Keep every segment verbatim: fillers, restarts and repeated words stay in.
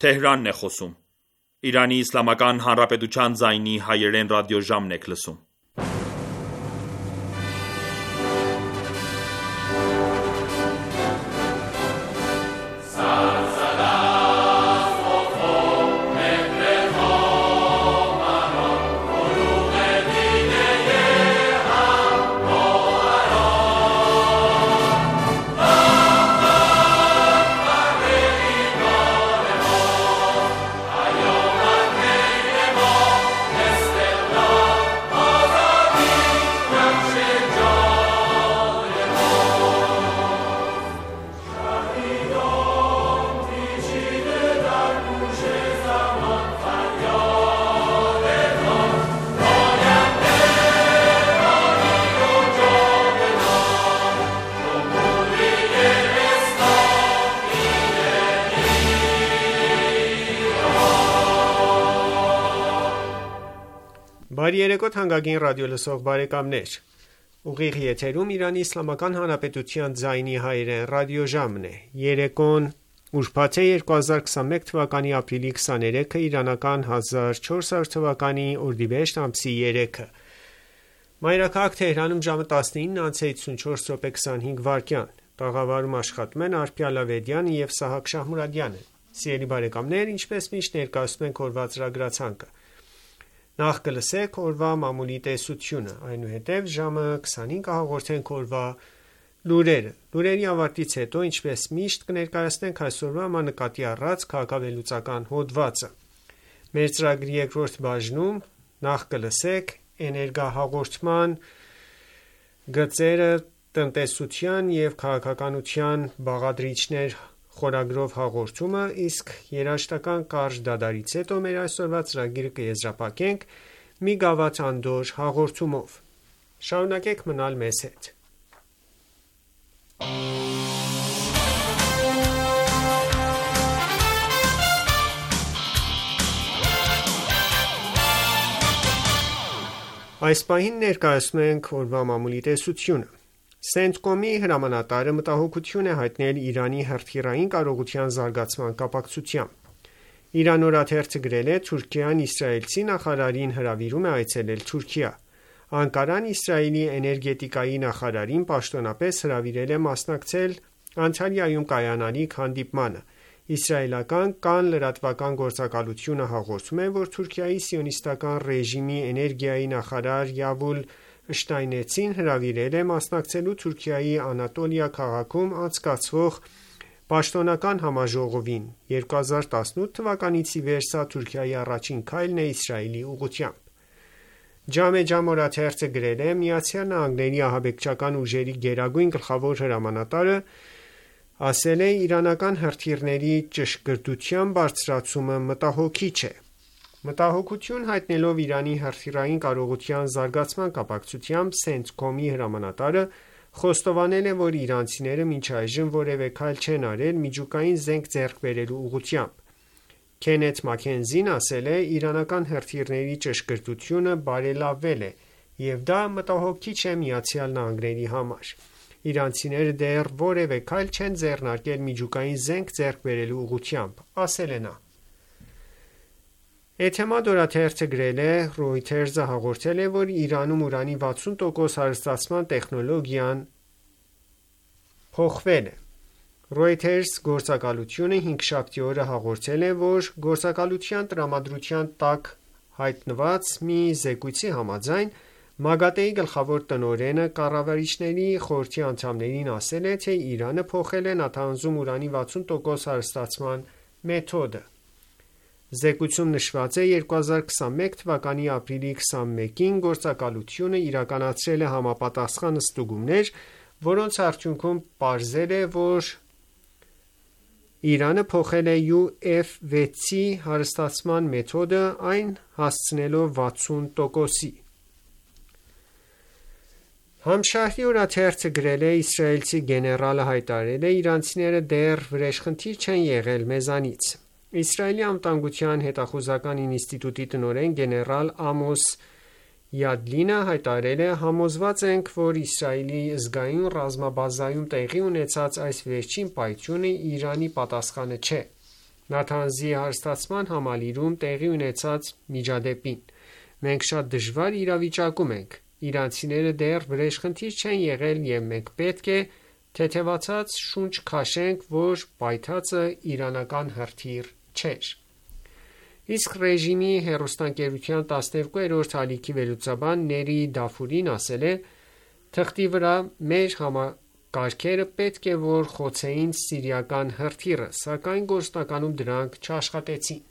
Թեհրանն է խոսում։ Իրանի Իսլամական Հանրապետության ձայնի հայերեն ռադիոժամն եք լսում։ Բարի երեկո թանկագին ռադիոլսող բարեկամներ։ Ուղիղ եթերում Իրանի Իսլամական Հանրապետության ձայնի հայերեն ռադիոժամն է։ Երեկոն ուրբաթ է երկու հազար քսանմեկ թվականի ապրիլի քսաներեքը, իրանական հազար չորս հարյուր թվականի օրդիբեշտ ամսի երեքը։ Մայրաքաղաք Թեհրանում ժամը տասնինը անց հիսունչորս րոպե քսանհինգ վայրկյան։ Տաղավարում աշխատում են Արփի Ալավերդյանը եւ Սահակ Շահմուրադյանը։ Սիրելի բարեկամներ, ինչպես միշտ ներկայացնում ենք օրվա ծրագրացանկը։ Նախ կլսեք օրվա մամուլի տեսությունը, այնուհետև ժամը քսանհինգը հաղորդենք օրվա լուրերը։ Լուրերի ավարտից հետո, ինչպես միշտ, կներկայացնենք այսօրվա նկատի առած քաղաքավելուծական հոդվածը։ Մեր ծրագրի երկրորդ բաժնում նախ կլսեք էներգահաղորդման գծերը տնտեսության եւ քաղաքականության բաղադրիչներ խորագրով հաղորդումը, իսկ երաժշտական կարճ դադարից հետո մեր այսօրվա ծրագիրը կեզրափակենք մի գավաթ անդոր հաղորդումով։ Շարունակեք մնալ մեզ հետ։ Այս պահին ներկայացնում ենք օրվա մամուլի տեսությունը։ Սենտկոմի հրամանատարը մտահոգություն է հայտնել Իրանի հրթիռային կարողության զարգացման կապակցությամբ։ Իրան օրաթերթը գրել է. Թուրքիան իսրայելցի նախարարին հրավիրում է այցելել Թուրքիա։ Անկարան Իսրայելի էներգետիկայի նախարարին պաշտոնապես հրավիրել է մասնակցել Անտալիայում կայանալիք հանդիպմանը։ Իսրայելական կան լրատվական գործակալությունը հաղորդում է, որ Թուրքիայի սիոնիստական ռեժիմի էներգիայի նախարար Յավուլ Շտայնեցին հրավիրել է մասնակցելու Թուրքիայի Անատոլիա քաղաքում անցկացվող պաշտոնական համաժողովին։ երկու հազար տասնութ թվականից ի վեր սա Թուրքիայի առաջին քայլն է Իսրայելի ուղղությամբ։ Ջամե Ջամ օրաթերթը գրել է. Միացյալ Նահանգների ահաբեկչական ուժերի գերագույն գլխավոր հրամանատարը ասել է իրանական հրթիռների ճշգրտության բարձրացումը մտահոգիչ է։ Մտահոգություն հայտնելով Իրանի հրթիռային կարողության զարգացման կապակցությամբ Սենտկոմի հրամանատարը խոստովանել է, որ իրանցիները մինչ այժմ որևէ քայլ չեն արել միջուկային զենք ձեռք բերելու ուղղությամբ։ Քենեթ Մաքենզին ասել է. իրանական հրթիռների ճշգրտությունը բարելավվել է եւ դա մտահոգիչ է Միացյալ Նահանգների համար։ Իրանցիները դեռ որևէ քայլ չեն ձեռնարկել միջուկային զենք ձեռք բերելու ուղղությամբ, ասել է նա։ Էթեմադ օրաթերթը գրել է. Reuters-ը հաղորդել է, որ Իրանում ուրանի վաթսուն տոկոս հարստացման տեխնոլոգիան փոխվել է։ Reuters գործակալությունը հինգշաբթի օրը հաղորդել է, որ գործակալության տրամադրության տակ հայտնված մի զեկույցի համաձայն ՄԱԳԱՏԷ-ի գլխավոր տնօրենը կառավարիչների խորհրդի անդամներին ասել է, թե Իրանը փոխել է նաթանձում ուրանի վաթսուն տոկոս հարստացման մեթոդը։ Զեկույցում նշված է. երկու հազար քսանմեկ թվականի ապրիլի քսանմեկին գործակալությունը իրականացրել է համապատասխան ստուգումներ, որոնց արդյունքում պարզել է, որ Իրանը փոխել է յու էֆ վեցի հարստացման մեթոդը, այն հասցնելով վաթսուն տոկոսի։ Համշահրի օրաթերթը գրել է. իսրայելցի գեներալը հայտարարել է. իրանցիները դեռ վրեժխնդիր չեն եղել մեզանից։ Իսրայելի անվտանգության հետախուզական ինստիտուտի տնօրեն գեներալ Ամոս Յադլինը հայտարարել է. համոզված ենք, որ Իսրայելի զգայուն ռազմաբազայում տեղի ունեցած այս վերջին պայթյունը Իրանի պատասխանը չէ։ Նաթանզի հարստացման համալիրում տեղի ունեցած միջադեպին։ Մենք շատ դժվար իրավիճակում ենք։ Իրանցիները դեռ վրեժխնդիր չեն եղել և մենք պետք է թեթևացած շունչ քաշենք, որ պայթածը իրանական հրթիռ չէր։ Իսկ ռեժիմի հեռուստաընկերության տասներկուերորդ ալիքի վերլուծաբան Ների Դաֆուրին ասել է. «Թղթի վրա մեր համակարգերը պետք է որ խոցեին սիրիական հրթիռը, սակայն գործնականում դրանք չաշխատեցին»։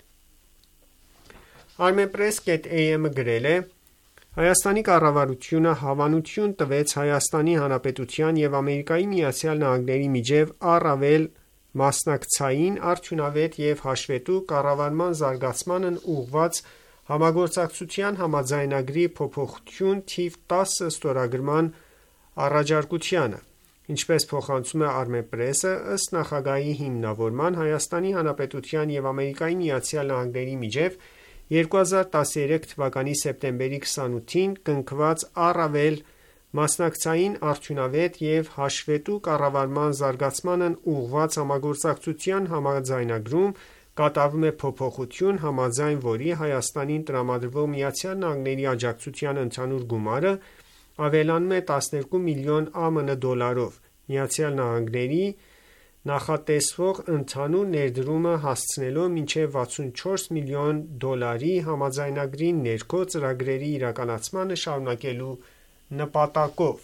Armenpress.am-ը գրել է. «Հայաստանի կառավարությունը հավանություն տվեց Հայաստանի Հանրապետության և Ամերիկայի Միացյալ Նահանգների միջև առավել մասնակցային, արդյունավետ և հաշվետու կառավարման զարգացմանն ուղղված համագործակցության համաձայնագրի փոփոխություն թիվ տասը ստորագրման առաջարկությանը»։ Ինչպես փոխանցում է Armenpress-ը, ըստ նախագահի հիմնավորման, Հայաստանի Հանրապետության և Ամերիկայի Միացյալ Նահանգների միջև երկու հազար տասներեք թվականի սեպտեմբերի քսանութին կնքված առավել մասնակցային, արդյունավետ և հաշվետու կառավարման զարգացմանն ուղղված համագործակցության համաձայնագրում կատարվում է փոփոխություն, համաձայն որի Հայաստանին տրամադրվող ԱՄՆ աջակցության ընդհանուր գումարը ավելանում է տասներկու միլիոն ԱՄՆ դոլարով, ԱՄՆ-ի նախատեսվող ընդհանուր ներդրումը հասցնելով մինչև վաթսունչորս միլիոն դոլարի՝ համաձայնագրի ներքո ծրագրերի իրականացմանը շարունակելու նպատակով։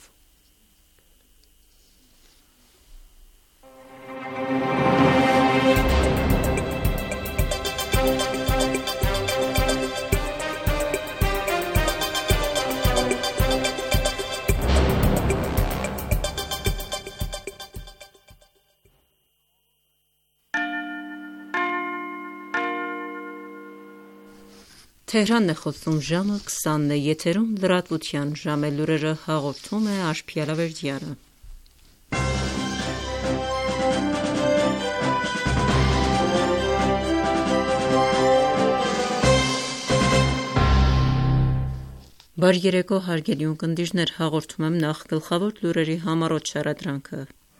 Թեհրանն է խոսում ժամը քսանն է, եթերում լրատվության ժամ է, լուրերը հաղորդում է Աշխի Ալավերդյանը։ Բարի երեկո, հարգելի ունկնդիրներ, հաղորդում եմ նախ գլխավոր լուրերի համառոտ շարադրանքը։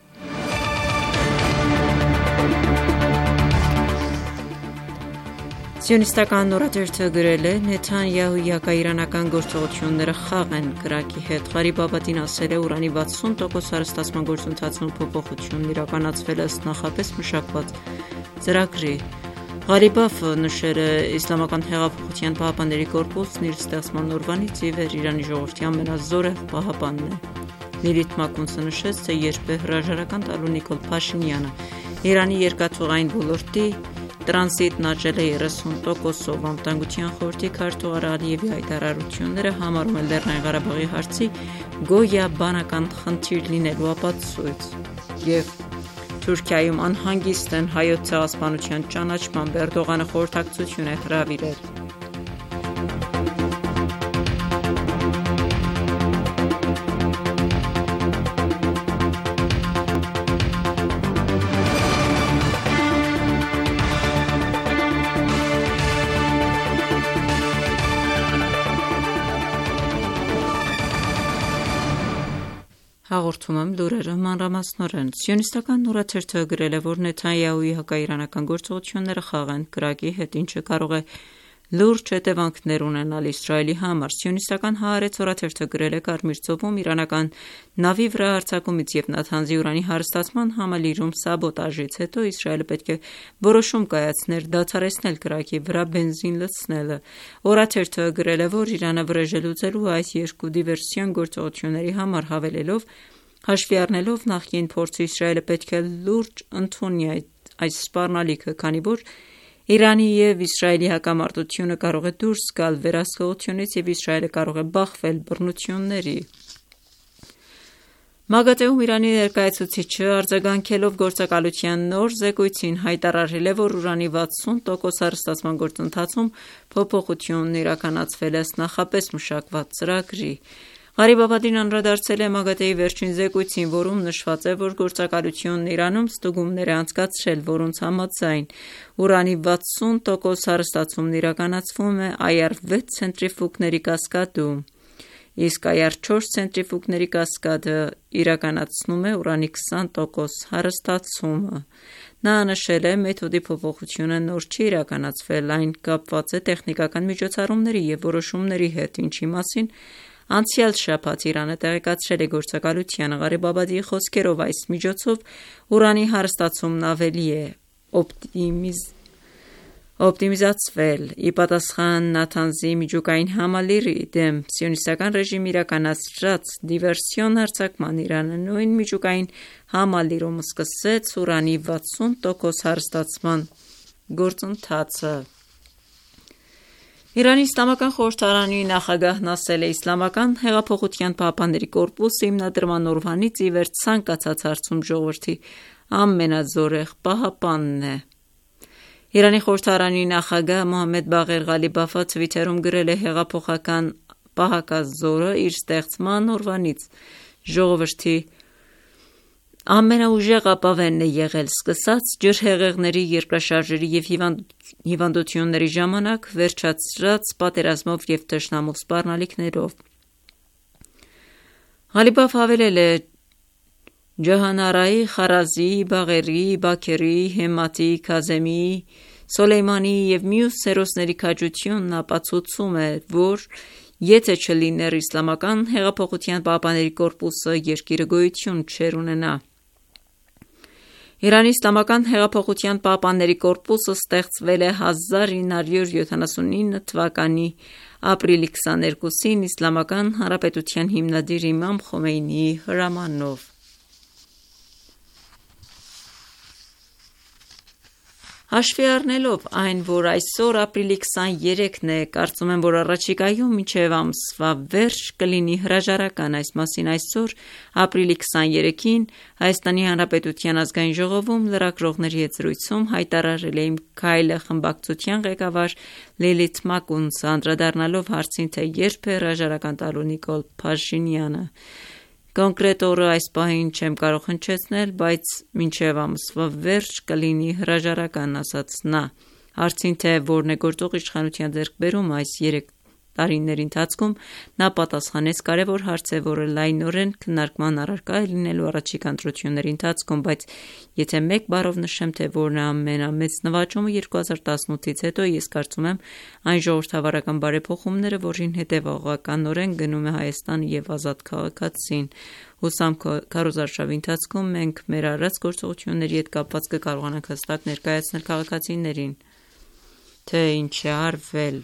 Սիոնիստական օրաթերթը գրել է. Նեթանյահուի հակաիրանական գործողությունները խաղ են Կրակի հետ։ Ղարիբ Աբադին ասել է. Ուրանի վաթսուն տոկոս հարստացման գործընթացում փոփոխությունն իրականացվել է ըստ նախապես մշակված ծրագրի։ Ղարիբաֆը նշել է. Իսլամական հեղափոխության պահապանների կորպուսն իր ստեղծման օրվանից ի վեր Իրանի ժողովրդի ամենազորեղ պահապանն է։ Միլիթ Մակունցը նշեց, թե երբ է հրաժարական տալու Նիկոլ Փաշինյանը, Իրանի երկաթուղային ոլորտի տրանզիտն աճել է երեսուն տոկոսով։ Անվտանգության խորհրդի քարտուղար Ալիևի հայտարարությունները համարում են Լեռնային Ղարաբաղի հարցի գոյաբանական խնդիր լինելու ապացույց։ Եվ Թուրքիայում անհանգիստ են հայոց ցեղասպանության ճանաչմամբ, Էրդողանը խորհրդակցություն է հրավիրել։ Հաղորդում եմ լուրերը մանրամասնորեն։ Սիոնիստական օրաթերթը գրել է, որ Նեթանյահուի հակաիրանական գործողությունները խաղ են Կրակի հետ, ինչը կարող է լուրջ հետևանքներ ունենալ Իսրայելի համար։ Սիոնիստական Հaaretz օրաթերթը գրել է. Կարմիր ծովում իրանական նավի վրա հարձակումից և Նաթանզի ուրանի հարստացման համալիրում սաբոտաժից հետո Իսրայելը պետք է որոշում կայացներ դադարեցնել Կրակի վրա բենզին լցնելը։ Օրաթերթը գրել է, որ Իրանը վրեժ է լուծելու այս երկու դիվերսիոն գործողությունների համար, հավելելով. Հաշվի առնելով նախկին փորձը, Իսրայելը պետք է լուրջ ընդունի այս սպառնալիքը, քանի որ Իրանի և Իսրայելի հակամարտությունը կարող է դուրս գալ վերահսկողությունից և Իսրայելը կարող է բախվել բռնությունների։ ՄԱԳԱՏԷ-ում Իրանի ներկայացուցիչը արձագանքելով գործակալության նոր զեկույցին հայտարարել է, որ ուրանի վաթսուն տոկոս հարստացման գործընթացում փոփոխությունն իրականացվել է ըստ նախապես մշակված ծրագրի։ Ղարիբ Աբադին անդրադարձել է ՄԱԳԱՏԷ-ի վերջին զեկույցին, որում նշված է, որ գործակալությունն Իրանում ստուգումներ է անցկացրել, որոնց համաձայն ուրանի վաթսուն տոկոս հարստացումն իրականացվում է Այար վեց ցենտրիֆուգների կասկադում, իսկ Այար չորս ցենտրիֆուգների կասկադը իրականացնում է ուրանի քսան տոկոս հարստացումը։ Նա նշել է, մեթոդի փոփոխությունը նոր չի իրականացվել, այն կապված է տեխնիկական միջոցառումների և որոշումների հետ, ինչի մասին անցյալ շաբաթ Իրանը տեղեկացրել է գործակալությանը։ Ղարիբաբադիի խոսքերով, այս միջոցով ուրանի հարստացումն ավելի է օպտիմիզ օպտիմիզացվել։ Ի պատասխան Նաթանզի միջուկային համալիրի դեմ սիոնիստական ռեժիմի իրականացրած դիվերսիոն հարձակման, Իրանը նույն միջուկային համալիրում սկսեց ուրանի վաթսուն տոկոս հարստացման գործընթացը։ Իրանի իսլամական խորհրդարանի նախագահն ասել է. «Իսլամական հեղափոխության պահապանների կորպուսի հիմնադրման օրվանից ի վեր ցանկացած հարցում ժողովրդի ամենազորեղ պահապանն է»։ Իրանի խորհրդարանի նախագահ Մոհամմեդ Բաղեր Ղալիբաֆը Թվիթերում գրել է. «Հեղափոխական պահակազորը իր ստեղծման օրվանից ժողովրդի ամենաուժեղ ապավենն է եղել, սկսած ջրհեղեղների, երկրաշարժերի և հիվանդությունների ժամանակ, վերջացրած պատերազմով և թշնամու սպառնալիքներով»։ Ղալիբաֆը հավելել է. «Ջահանարայի, Խարազիի, Բաղերի, Բաքերի, Հեմմաթի, Քազեմիի, Սոլեյմանիի և մյուս հերոսների քաջությունն ապացուցում է, որ եթե չլիներ Իսլամական հեղափոխության պահապանների կորպուսը, երկիրը գոյություն չէր ունենա»։ Իրանի իսլամական հեղափոխության պահապանների կորպուսը ստեղծվել է հազար ինը հարյուր յոթանասունինը թվականի ապրիլի քսաներկուսին Իսլամական Հանրապետության հիմնադիր Իմամ Խոմեյնիի հրամանով։ Հաշվի առնելով այն, որ այսօր ապրիլի քսաներեքն է, կարծում եմ, որ առաջիկայում մինչև ամսվա վերջ կլինի հրաժարական։ Այս մասին այսօր ապրիլի քսաներեքին Հայաստանի Հանրապետության ազգային ժողովում լրագրողների հետ զրույցում հայտարարել է իմ քայլը խմբակցության ղեկավար Լիլիթ Մակունցը, անդրադառնալով հարցին, թե երբ է հրաժարական տալու Նիկոլ Փաշինյանը։ Կոնկրետ օրը այս պահին չեմ կարող հնչեցնել, բայց մինչև ամսվա վերջ կլինի հրաժարական, ասաց նա։ Հարցին, թե որն է գործող իշխանության ձեռքբերումը այս երեք տարիների ընթացքում, նա պատասխանեց. «Կարևոր հարց է, որը լայնորեն քննարկման առարկա է լինելու առաջիկա ընտրությունների ընթացքում, բայց եթե մեկ բառով նշեմ, թե որն է ամենամեծ նվաճումը երկու հազար տասնութից հետո, ես կարծում եմ այն ժողովրդավարական բարեփոխումները, որին հետևողականորեն գնում է Հայաստանը և ազատ քաղաքացին։ Հուսամ քարոզարշավի ընթացքում մենք մեր արած գործողությունների հետ կապված կկարողանանք հստակ ներկայացնել քաղաքացիներին, թե ինչ է արվել»։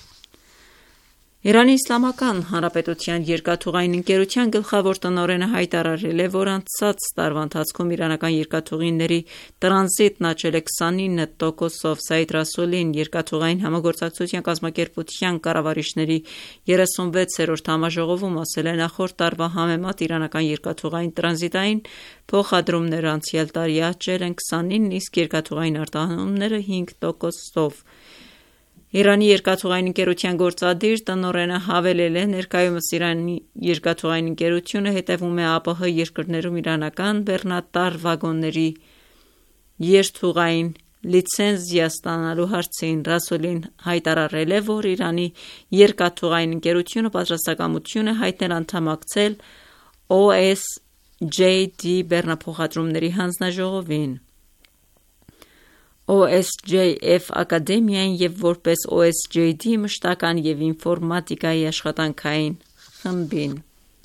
Իրանի Իսլամական Հանրապետության երկաթուղային ընկերության գլխավոր տնօրենը հայտարարել է, որ անցած տարվա ընթացքում իրանական երկաթուղիների տրանզիտն աճել է քսանինը տոկոսով։ Սաիդ Ռասուլին երկաթուղային համագործակցության կազմակերպության կառավարիչների երեսունվեցերորդ համաժողովում ասել է. «Նախորդ տարվա համեմատ իրանական երկաթուղային տրանզիտային փոխադրումները անցյալ տարի աճել են քսանինը, իսկ երկաթուղային արտահանումները հինգ տոկոսով»։ Իրանի երկաթուղային ընկերության գործադիր տնօրենը հավելել է. «Ներկայումս Իրանի երկաթուղային ընկերությունը հետևում է ԱՊՀ երկրներում իրանական բեռնատար վագոնների երթուղային լիցենզիա ստանալու հարցին»։ Ռասուլին հայտարարել է, որ Իրանի երկաթուղային ընկերությունը պատրաստակամություն է հայտնել անդամակցել O S J D բեռնափոխադրումների հանձնաժողովին, O S J F ակադեմիային և որպես O S J D մշտական և ինֆորմատիկայի աշխատանքային խմբին։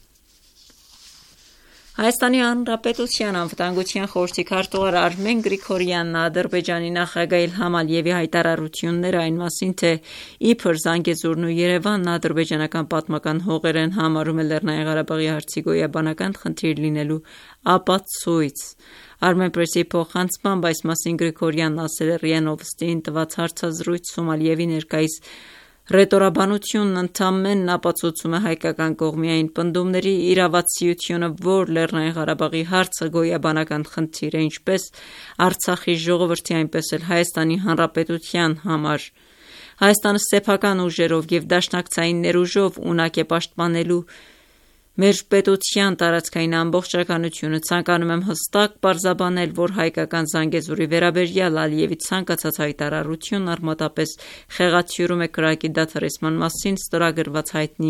Հայաստանի Հանրապետության անվտանգության խորհրդի քարտուղար Արմեն Գրիգորյանն Ադրբեջանի նախագահ Իլհամ Ալիևի հայտարարությունները այն մասին, թե իբր Զանգեզուրն ու Երևանն ադրբեջանական պատմական հողեր են, համարում է Լեռնային Ղարաբաղի հարցի գոյաբանական խնդիր լինելու ապացույց։ Armenpress-ի փոխանցմամբ այս մասին Գրիգորյանն ասել է ՌԻԱ Նովոստիին տված հարցազրույցում։ Ալիևի ներկայիս ռետորաբանությունն ընդամենն ապացուցում է հայկական կողմի այն պնդումների իրավացիությունը, որ Լեռնային Ղարաբաղի հարցը գոյաբանական խնդիր է ինչպես Արցախի ժողովրդի, այնպես էլ Հայաստանի Հանրապետության համար։ Հայաստանը սեփական ուժերով և դաշնակցային ներուժով ունակ է պաշտպանելու մեր պետության տարածքային ամբողջականությունը։ Ցանկանում եմ հստակ պարզաբանել, որ հայկական Զանգեզուրի վերաբերյալ Ալիևի ցանկացած հայտարարություն արմատապես խեղաթյուրում է կրակի դադարեցման մասին ստորագրված հայտնի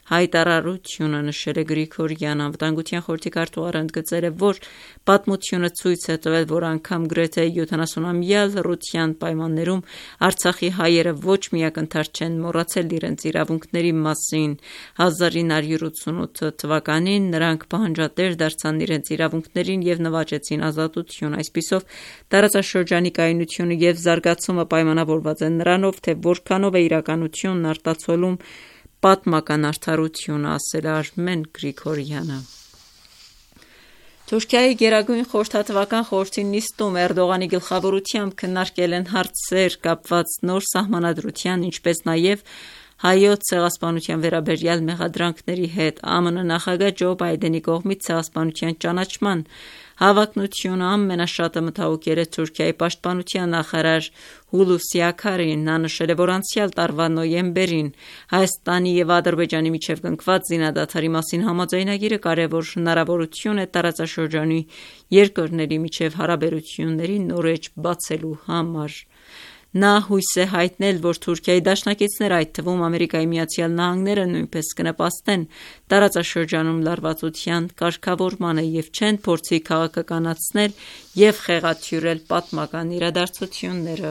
հայտարարությունը, նշել է Գրիգորյան։ Անվտանգության խորհրդի քարտուղարը ընդգծել է, որ պատմությունը ցույց է տվել, որ անգամ գրեթե յոթանասունամյա լռության պայմաններում Արցախի հայերը ոչ միակ ընդհանուր չեն մոռացել իրենց իրավունքների մասին։ հազար ինը հարյուր ութսունութ թվականին նրանք պահանջատեր դարձան իրենց իրավունքներին և նվաճեցին ազատություն։ Այսպիսով, տարածաշրջանի կայունությունը և զարգացումը պայմանավորված են նրանով, թե որքանով է իրականությունն արտացոլում պատմական արդարությունը, ասել է Արմեն Գրիգորյանը։ Թուրքիայի գերագույն խորհրդատվական խորհրդի նիստում Էրդողանի գլխավորությամբ քննարկել են հարցեր կապված նոր սահմանադրության, ինչպես նաև Հայոց ցեղասպանության վերաբերյալ մեղադրանքների հետ։ ԱՄՆ նախագահ Ջո Բայդենի կողմից ցեղասպանության ճանաչման հավակնությունը ամենաշատը մտահոգել է Թուրքիայի պաշտպանության նախարար Հուլուսի Աքարին։ Նա նշել է, որ անցյալ տարվա նոյեմբերին Հայաստանի և Ադրբեջանի միջև կնքված զինադադարի մասին համաձայնագիրը կարևոր հնարավորություն է տարածաշրջանի երկրների միջև հարաբերությունների նոր էջ բացելու համար։ Նա հույս է հայտնել, որ Թուրքիայի դաշնակիցները, այդ թվում Ամերիկայի Միացյալ Նահանգները, նույնպես կնպաստեն տարածաշրջանում լարվածության կարգավորմանը և չեն փորձի քաղաքականացնել և խեղաթյուրել պատմական իրադարձությունները։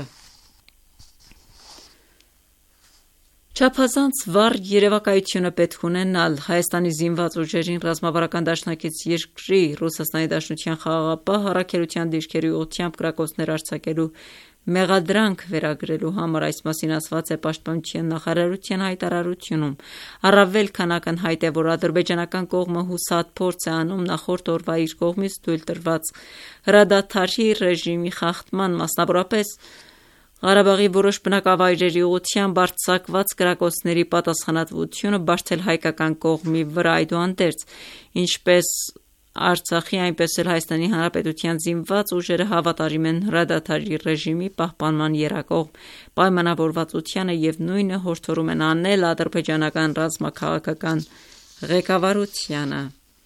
Չափազանց վառ երևակայությունը պետք ունենալ Հայաստանի զինված ուժերին ռազմավարական դաշնակից երկրի Ռուսաստանի Դաշնության խաղաղապահ առաքելության դիրքերի ուղղությամբ կրակոցներ արձակելու մեղադրանք վերագրելու համար։ Այս մասին ասված է Պաշտպանության նախարարության հայտարարությունում։ Առավել քան ակնհայտ է, որ ադրբեջանական կողմը հուսահատ փորձ է անում նախորդ օրվա իր կողմից թույլ տրված հրադադարի ռեժիմի խախտման, մասնավորապես Ղարաբաղի որոշ բնակավայրերի ուղղությամբ արձակված կրակոցների պատասխանատվությունը բարդել հայկական կողմի վրա։ Այդուհանդերձ, ինչպես Արցախի, այնպես էլ Հայաստանի Հանրապետության զինված ուժերը հավատարիմ են հրադադարի ռեժիմի պահպանման եռակողմ պայմանավորվածությանը և նույնը հորդորում են անել ադրբեջանական ռազմաքաղաքական ղեկավարությանը։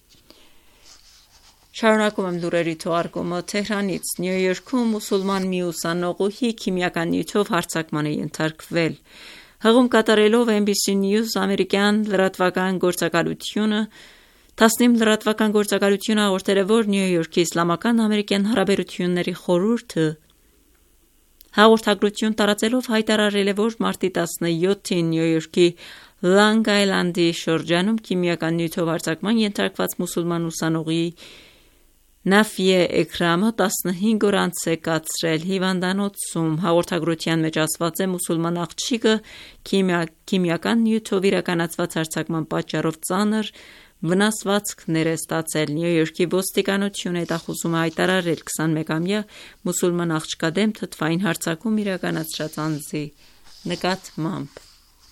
Շարունակում եմ լուրերի թողարկումը Թեհրանից։ Նյու Յորքում մուսուլման մի ուսանողուհի քիմիական նյութով հարձակման է ենթարկվել։ Հղում կատարելով Էն Բի Սի News ամերիկյան լրատվական գործակալությունը Թասնիմ լրատվական գործակալությունը հաղորդել է, որ Նյու Յորքի Իսլամական Ամերիկյան Հարաբերությունների խորհուրդը հաղորդագրություն տարածելով հայտարարել է, որ մարտի տասնյոթին Նյու Յորքի Լանգ Այլանդի շրջանում քիմիական նյութով հարձակման ենթարկված մուսուլման ուսանողի Նաֆիե Էքրամը տասնհինգ օր անց է կացրել հիվանդանոցում։ Հաղորդագրության մեջ ասված է, մուսուլման աղջիկը քիմիական նյութով իրականացված հարձակման պատճառով ծանր վնասվածքներ է ստացել։ Նյու Յորքի ոստիկանությունը հետախուզում է հայտարարել քսանմեկամյա մուսուլման աղջկա դեմ թթվային հարձակում իրականացրած անձի նկատմամբ։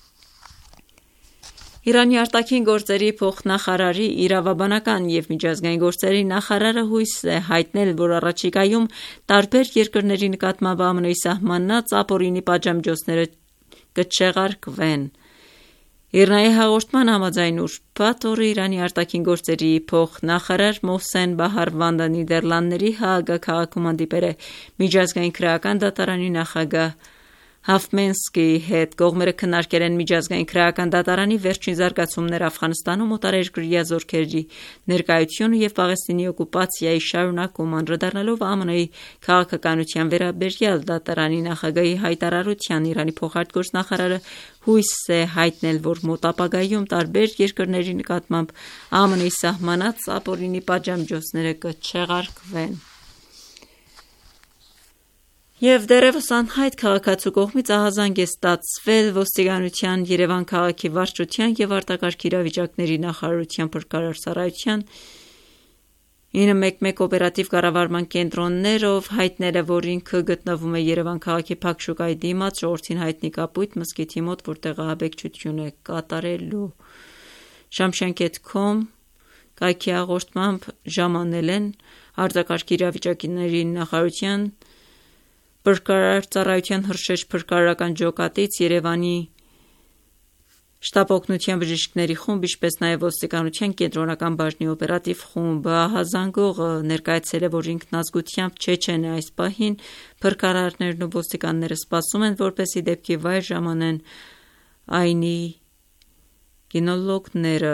Իրանի արտաքին գործերի փոխնախարարի իրավաբանական և միջազգային գործերի նախարարը հույս է հայտնել, որ առաջիկայում տարբեր երկրների նկատմամբ ԱՄՆ -ի սահմանած ապօրինի պատժամիջոցները կչեղարկվեն։ ԻՌՆԱ-ի հաղորդման համաձայն ուրբաթ օրը Իրանի արտաքին գործերի փոխնախարար Մոհսեն Բահարվանդը Նիդերլանդների Հաագա քաղաքում հանդիպել է միջազգային քրեական դատարանի նախագահ Հաֆմենսկիի հետ։ Կողմերը քննարկել են միջազգային քրեական դատարանի վերջին զարգացումները Աֆղանստանում օտարերկրյա զորքերի ներկայությունը և Պաղեստինի օկուպացիայի շարունակումը, անդրադառնալով ԱՄՆ-ի քաղաքականության վերաբերյալ դատարանի նախագահի հայտարարության։ Իրանի փոխարտգործնախարարը հույս է հայտնել, որ մոտ ապագայում տարբեր երկրների նկատմամբ ԱՄՆ-ի սահմանած ապօրինի պատժամիջոցները կչեղարկվեն։ Եվ դեռևս անհայտ քաղաքացու կողմից ահազանգ է ստացվել ոստիկանության Երևան քաղաքի վարչության և արտակարգ իրավիճակների նախարարության փրկարար ծառայության ինը մեկ մեկ օպերատիվ կառավարման կենտրոններով հայտնել է, որ ինքը գտնվում է Երևան քաղաքի Փակ շուկայի դիմաց ժողովրդին հայտնի Կապույտ մզկիթի մոտ, որտեղ ահաբեկչություն է կատարելու։ Շամշանկետ քոմ կայքի հաղորդմամբ ժամանել են արտակարգ իրավիճակների նախարարության փրկարար ծառայության Հրշեջ փրկարարական ջոկատից Երևանի շտապօգնության բժիշկների խումբ, ինչպես նաև ոստիկանության կենտրոնական բաժնի օպերատիվ խումբը։ Ահազանգողը ներկայացել է, որ ինքնազգությամբ չեչեն է այս պահին։ Փրկարարներն ու ոստիկանները սպասում են, որպեսզի դեպքի վայր ժամանեն Այնի կինոլոգները։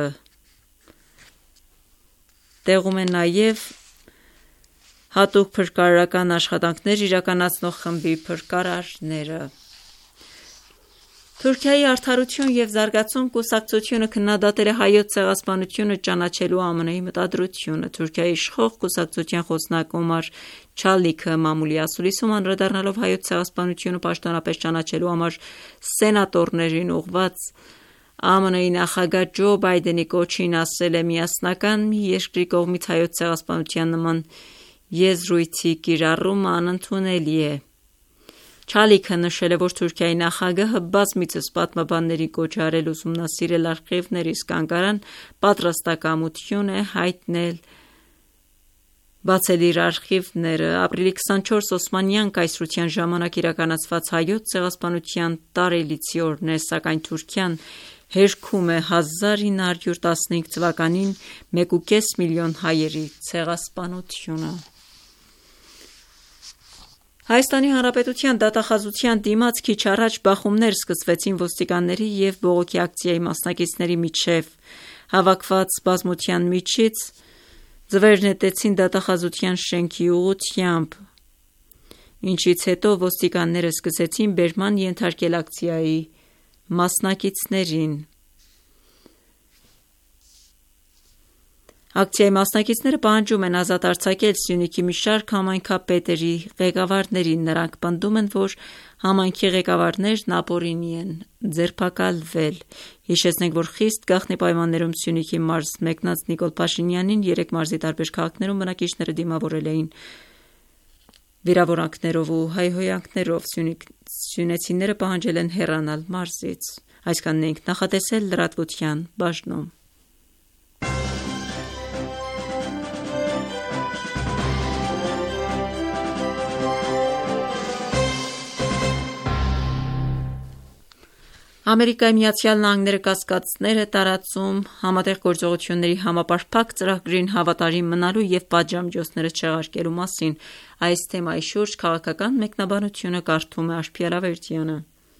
Տեղում են նաև հատուկ փրկարարական աշխատանքներ իրականացնող խմբի փրկարարները։ Թուրքիայի արդարություն և զարգացում կուսակցությունը քննադատել է հայոց ցեղասպանությունը ճանաչելու ԱՄՆ-ի մտադրությունը։ Թուրքիայի իշխող կուսակցության խոսնակ Օմար Չալիքը մամուլի ասուլիսում անդրադառնալով հայոց ցեղասպանությունը պաշտոնապես ճանաչելու համար սենատորներին ուղղված ԱՄՆ-ի նախագահ Ջո Բայդենի կոչին ասել է միասնական մի երկրի կողմից հայոց ցեղասպանության նման եզրույթի կիրառումը անընդունելի է։ Չալիքը նշել է, որ Թուրքիայի նախագահը բազմիցս պատմաբանների կոչ արել ուսումնասիրել արխիվներ, իսկ Անկարան պատրաստակամություն է հայտնել բացել իր արխիվները։ Ապրիլի քսանչորս Օսմանյան կայսրության ժամանակ իրականացված հայոց ցեղասպանության տարելիցի օրն է, սակայն Թուրքիան հերքում է հազար ինը հարյուր տասնհինգ թվականին մեկ ու կես միլիոն հայերի ցեղասպանությունը։ Հայաստանի Հանրապետության դատախազության դիմաց քիչ առաջ բախումներ սկսվեցին ոստիկանների և բողոքի ակցիայի մասնակիցների միջև։ Հավաքված բազմության միջից ձվեր նետեցին դատախազության շենքի ուղղությամբ, ինչից հետո ոստիկանները սկսեցին բերման ենթարկել ակցիայի մասնակիցներին։ Ակցիայի մասնակիցները պահանջում են ազատ արձակել Սյունիքի մի շարք համայնքապետերի ղեկավարներին։ Նրանք պնդում են, որ համայնքի ղեկավարներն ապօրինի են ձերբակալվել։ Հիշեցնենք, որ խիստ գաղտնի պայմաններում Սյունիքի մարզ մեկնած Նիկոլ Փաշինյանին երեք մարզի տարբեր քաղաքներում բնակիչները դիմավորել էին վիրավորանքներով ու հայհոյանքներով։ Սյունեցիները պահանջել են հեռանալ մարզից։ Այսքանն ենք նախատեսել լրատվության բաժնում։ Ամերիկայի Միացյալ Նահանգները կասկածներ է տարածում Համատեղ գործողությունների համապարփակ ծրագրին հավատարիմ մնալու և պատժամիջոցները չեղարկելու մասին։ Այս թեմայի շուրջ քաղաքական մեկնաբանությունը կարդում է Աշխենիկ Ալավերդյանը։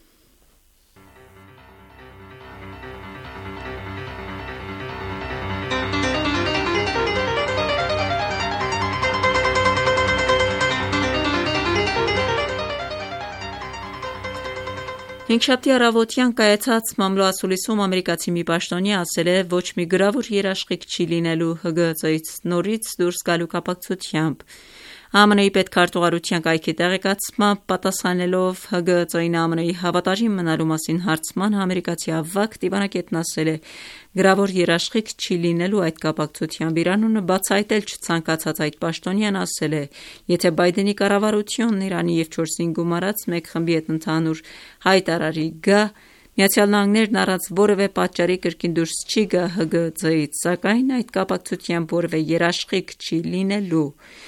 Հինգշաբթի առավոտյան կայացած մամլո ասուլիսում ամերիկացի մի պաշտոնյա ասել է, ոչ մի գրավոր երաշխիք չի լինելու ՀԳՀԾ-ից նորից դուրս գալու կապակցությամբ։ ԱՄՆ-ի պետքարտուղարության կայքի տեղեկացմամբ պատասխանելով ՀԳՀԾ-ին ԱՄՆ-ի հավատարիմ մնալու մասին հարցման, ամերիկացի ավագ դիվանագետն ասել է. գրավոր երաշխիք չի լինելու այդ կապակցությամբ։ Իր անունը բացահայտել չցանկացած այդ պաշտոնյան ասել է. եթե Բայդենի կառավարությունն Իրանի և չորսին գումարած մեկ խմբի հետ ընդհանուր հայտարարի գա, Միացյալ Նահանգներն առանց որևէ պատճառի կրկին դուրս չի գա ՀԳՀԾ-ից, սակայն այդ կապակցությամբ որևէ երաշխիք չի լինելու։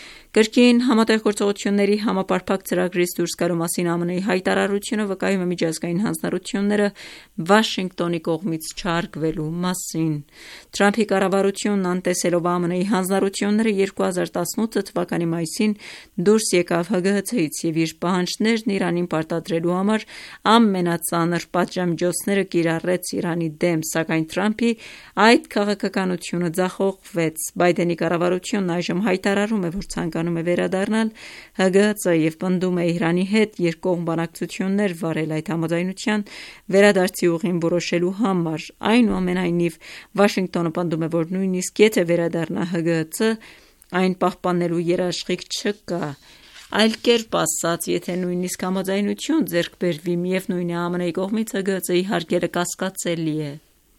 Կրկին համատեղ գործողությունների համապարփակ ծրագրից դուրս գալու մասին ԱՄՆ-ի հայտարարությունը վկայում է միջազգային հանձնառությունները Վաշինգտոնի կողմից չհարգվելու մասին։ Թրամփի կառավարությունն անտեսելով ԱՄՆ-ի հանձնառությունները երկու հազար տասնութ թվականի մայիսին դուրս եկավ ՀԳՀԾ-ից և իր պահանջներն Իրանին պարտադրելու համար ամենածանր պատժամիջոցները կիրառեց Իրանի դեմ, սակայն Թրամփի այդ քաղաքականությունը ձախողվեց։ Բայդենի կառավարությունն այժմ հայտարարում է, որ ցանկանում է վերադառնալ ՀԳՀԾ և պնդում է Իրանի հետ երկկողմ բանակցություններ վարել այդ համաձայնության վերադարձի ուղին որոշելու համար։ Այնուամենայնիվ, Վաշինգտոնը պնդում է, որ նույնիսկ եթե վերադառնա ՀԳՀԾ, այն պահպանելու երաշխիք չկա։ Այլ կերպ ասած, եթե նույնիսկ համաձայնություն ձեռք բերվի, միևնույն է ԱՄՆ-ի կողմից ՀԳՀԾ-ի հարգելը կասկածելի է։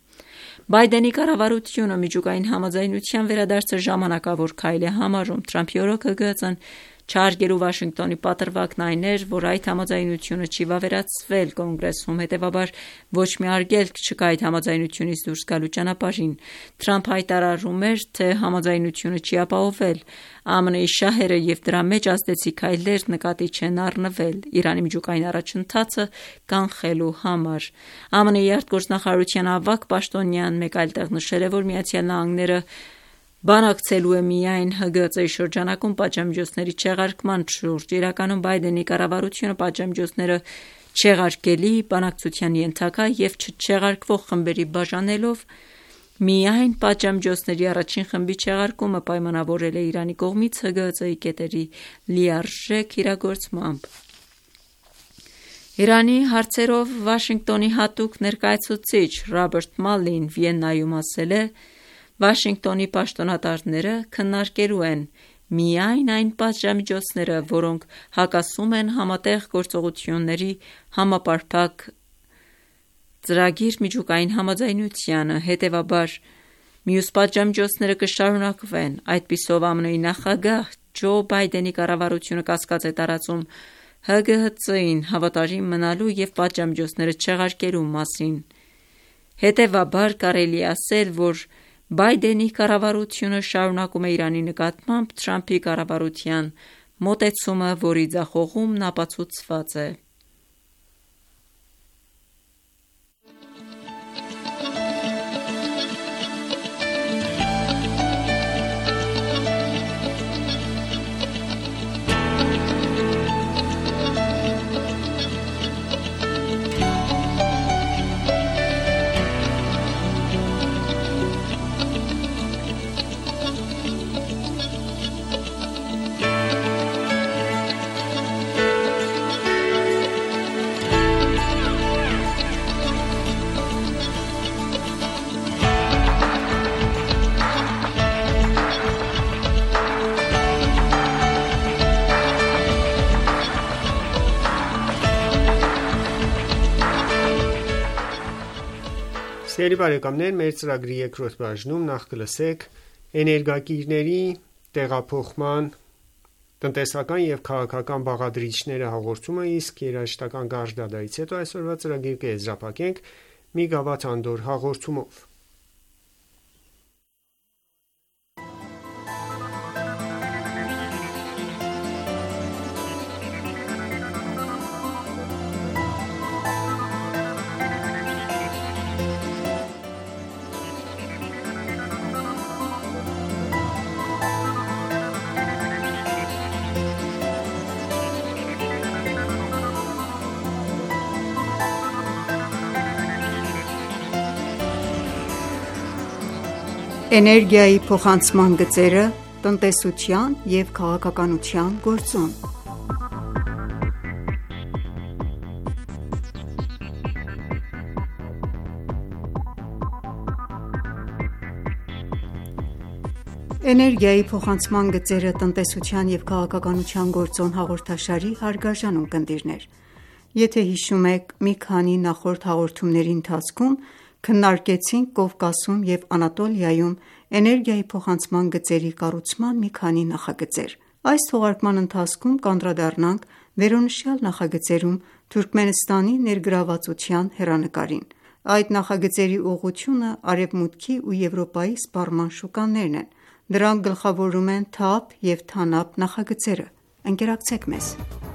Բայդենի կառավարությունը միջուկային համաձայնության վերադարձը ժամանակավոր քայլ է համարում։ Թրամփի օրոք ՀԳՀԾ-ն չհարգելու Վաշինգտոնի պատրվակն այն էր, որ այդ համաձայնությունը չի վավերացվել Կոնգրեսում, հետևաբար ոչ մի արգելք չկա այդ համաձայնությունից դուրս գալու ճանապարհին։ Թրամփը հայտարարում էր, թե համաձայնությունը չի ապահովել, ԱՄՆ-ի շահերը և դրա մեջ ազդեցիկ քայլեր նկատի չեն առնվել Իրանի միջուկային առաջընթացը կանխելու համար։ ԱՄՆ-ի արտգործնախարարության ավագ պաշտոնյան մեկ այլ տեղ նշել է, որ Միացյալ Նահանգները բանակցելու է միայն ՀԳՀԾ-ի շրջանակում պատժամիջոցների չեղարկման շուրջ։ Իրականում Բայդենի կառավարությունը պատժամիջոցները չեղարկելի, բանակցության ենթակա և չչեղարկվող խմբերի բաժանելով միայն պատժամիջոցների առաջին խմբի չեղարկումը պայմանավորել է Իրանի կողմից ՀԳՀԾ-ի կետերի լիարժեք իրագործմամբ։ Իրանի հարցերով Վաշինգտոնի հատուկ ներկայացուցիչ Ռոբերտ Մալլին Վիեննայում ասել է. «Վաշինգտոնի պաշտոնատարները քննարկելու են միայն այն պատժամիջոցները, որոնք հակասում են համատեղ գործողությունների համապարփակ ծրագիր միջուկային համաձայնությանը, հետևաբար մյուս պատժամիջոցները կշարունակվեն»։ Այդպիսով ԱՄՆ-ի նախագահ Ջո Բայդենի կառավարությունը կասկած է տարածում ՀԳՀԾ-ին հավատարիմ մնալու և պատժամիջոցները չեղարկելու մասին։ Հետևաբար կարելի է ասել, որ Բայդենի կառավարությունը շարունակում է Իրանի նկատմամբ Թրամփի կառավարության մոտեցումը, որի ձախողումն ապացուցված է։ Սիրելի բարեկամներ, մեր ծրագրի երկրորդ բաժնում նախ կլսեք էներգակիրների տեղափոխման տնտեսական և քաղաքական բաղադրիչները հաղորդումը, իսկ երաժշտական կարճ դադարից հետո այսօրվա ծրագիրը կեզրափակենք մի գավաթ անդորր հաղորդումով։ Էներգիայի փոխանցման գծերը տնտեսության և քաղաքականության գործոն Էներգիայի փոխանցման գծերը տնտեսության և քաղաքականության գործոն հաղորդաշարի հարգարժան ունկնդիրներ, եթե հիշում եք, մի քանի նախորդ հաղորդումների ընթացքում քննարկեցինք Կովկասում և Անատոլիայում էներգիայի փոխանցման գծերի կառուցման մի քանի նախագծեր։ Այս թողարկման ընթացքում կանդրադառնանք վերոնշյալ նախագծերում Թուրքմենստանի ներգրավվածության հեռանկարին։ Այդ նախագծերի ուղղությունը Արևմուտքի ու Եվրոպայի սպառման շուկաներն են։ Դրանք գլխավորում են «Թափ» և «ԹԱՆԱՊ» նախագծերը։ Ընկերակցեք մեզ։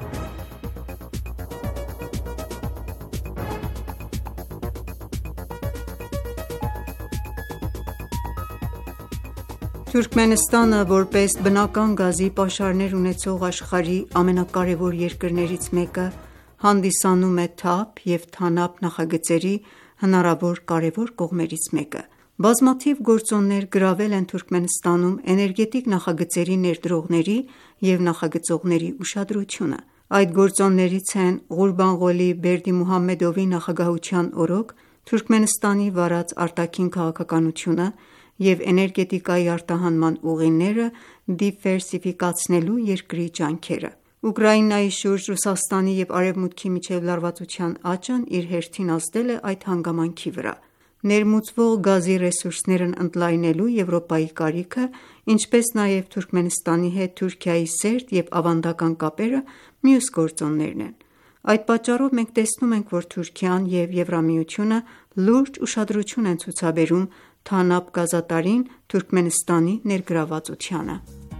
Թուրքմենստանը, որպես բնական գազի պաշարներ ունեցող աշխարհի ամենակարևոր երկրներից մեկը, հանդիսանում է «Թափ» և «ԹԱՆԱՊ» նախագծերի հնարավոր կարևոր կողմերից մեկը։ Բազմաթիվ գործոններ գրավել են Թուրքմենստանում էներգետիկ նախագծերի ներդրողների և նախագծողների ուշադրությունը։ Այդ գործոններից են Ղուրբանղոլի Բերդիմուհամմեդովի նախագահության օրոք Թուրքմենստանի վարած արտաքին քաղաքականությունը և էներգետիկայի արտահանման ուղիները դիվերսիֆիկացնելու երկրի ջանքերը։ Ուկրաինայի շուրջ Ռուսաստանի և Արևմուտքի միջև լարվածության աճն իր հերթին ազդել է այդ հանգամանքի վրա։ Ներմուծվող գազի ռեսուրսներն ընդլայնելու Եվրոպայի կարիքը, ինչպես նաև Թուրքմենստանի հետ Թուրքիայի սերտ և ավանդական կապերը մյուս գործոններն են։ Այդ պատճառով մենք տեսնում ենք, որ Թուրքիան և Եվրամիությունը լուրջ ուշադրություն են ցուցաբերում «ԹԱՆԱՊ» գազատարին Թուրքմենստանի ներգրավվածությանը։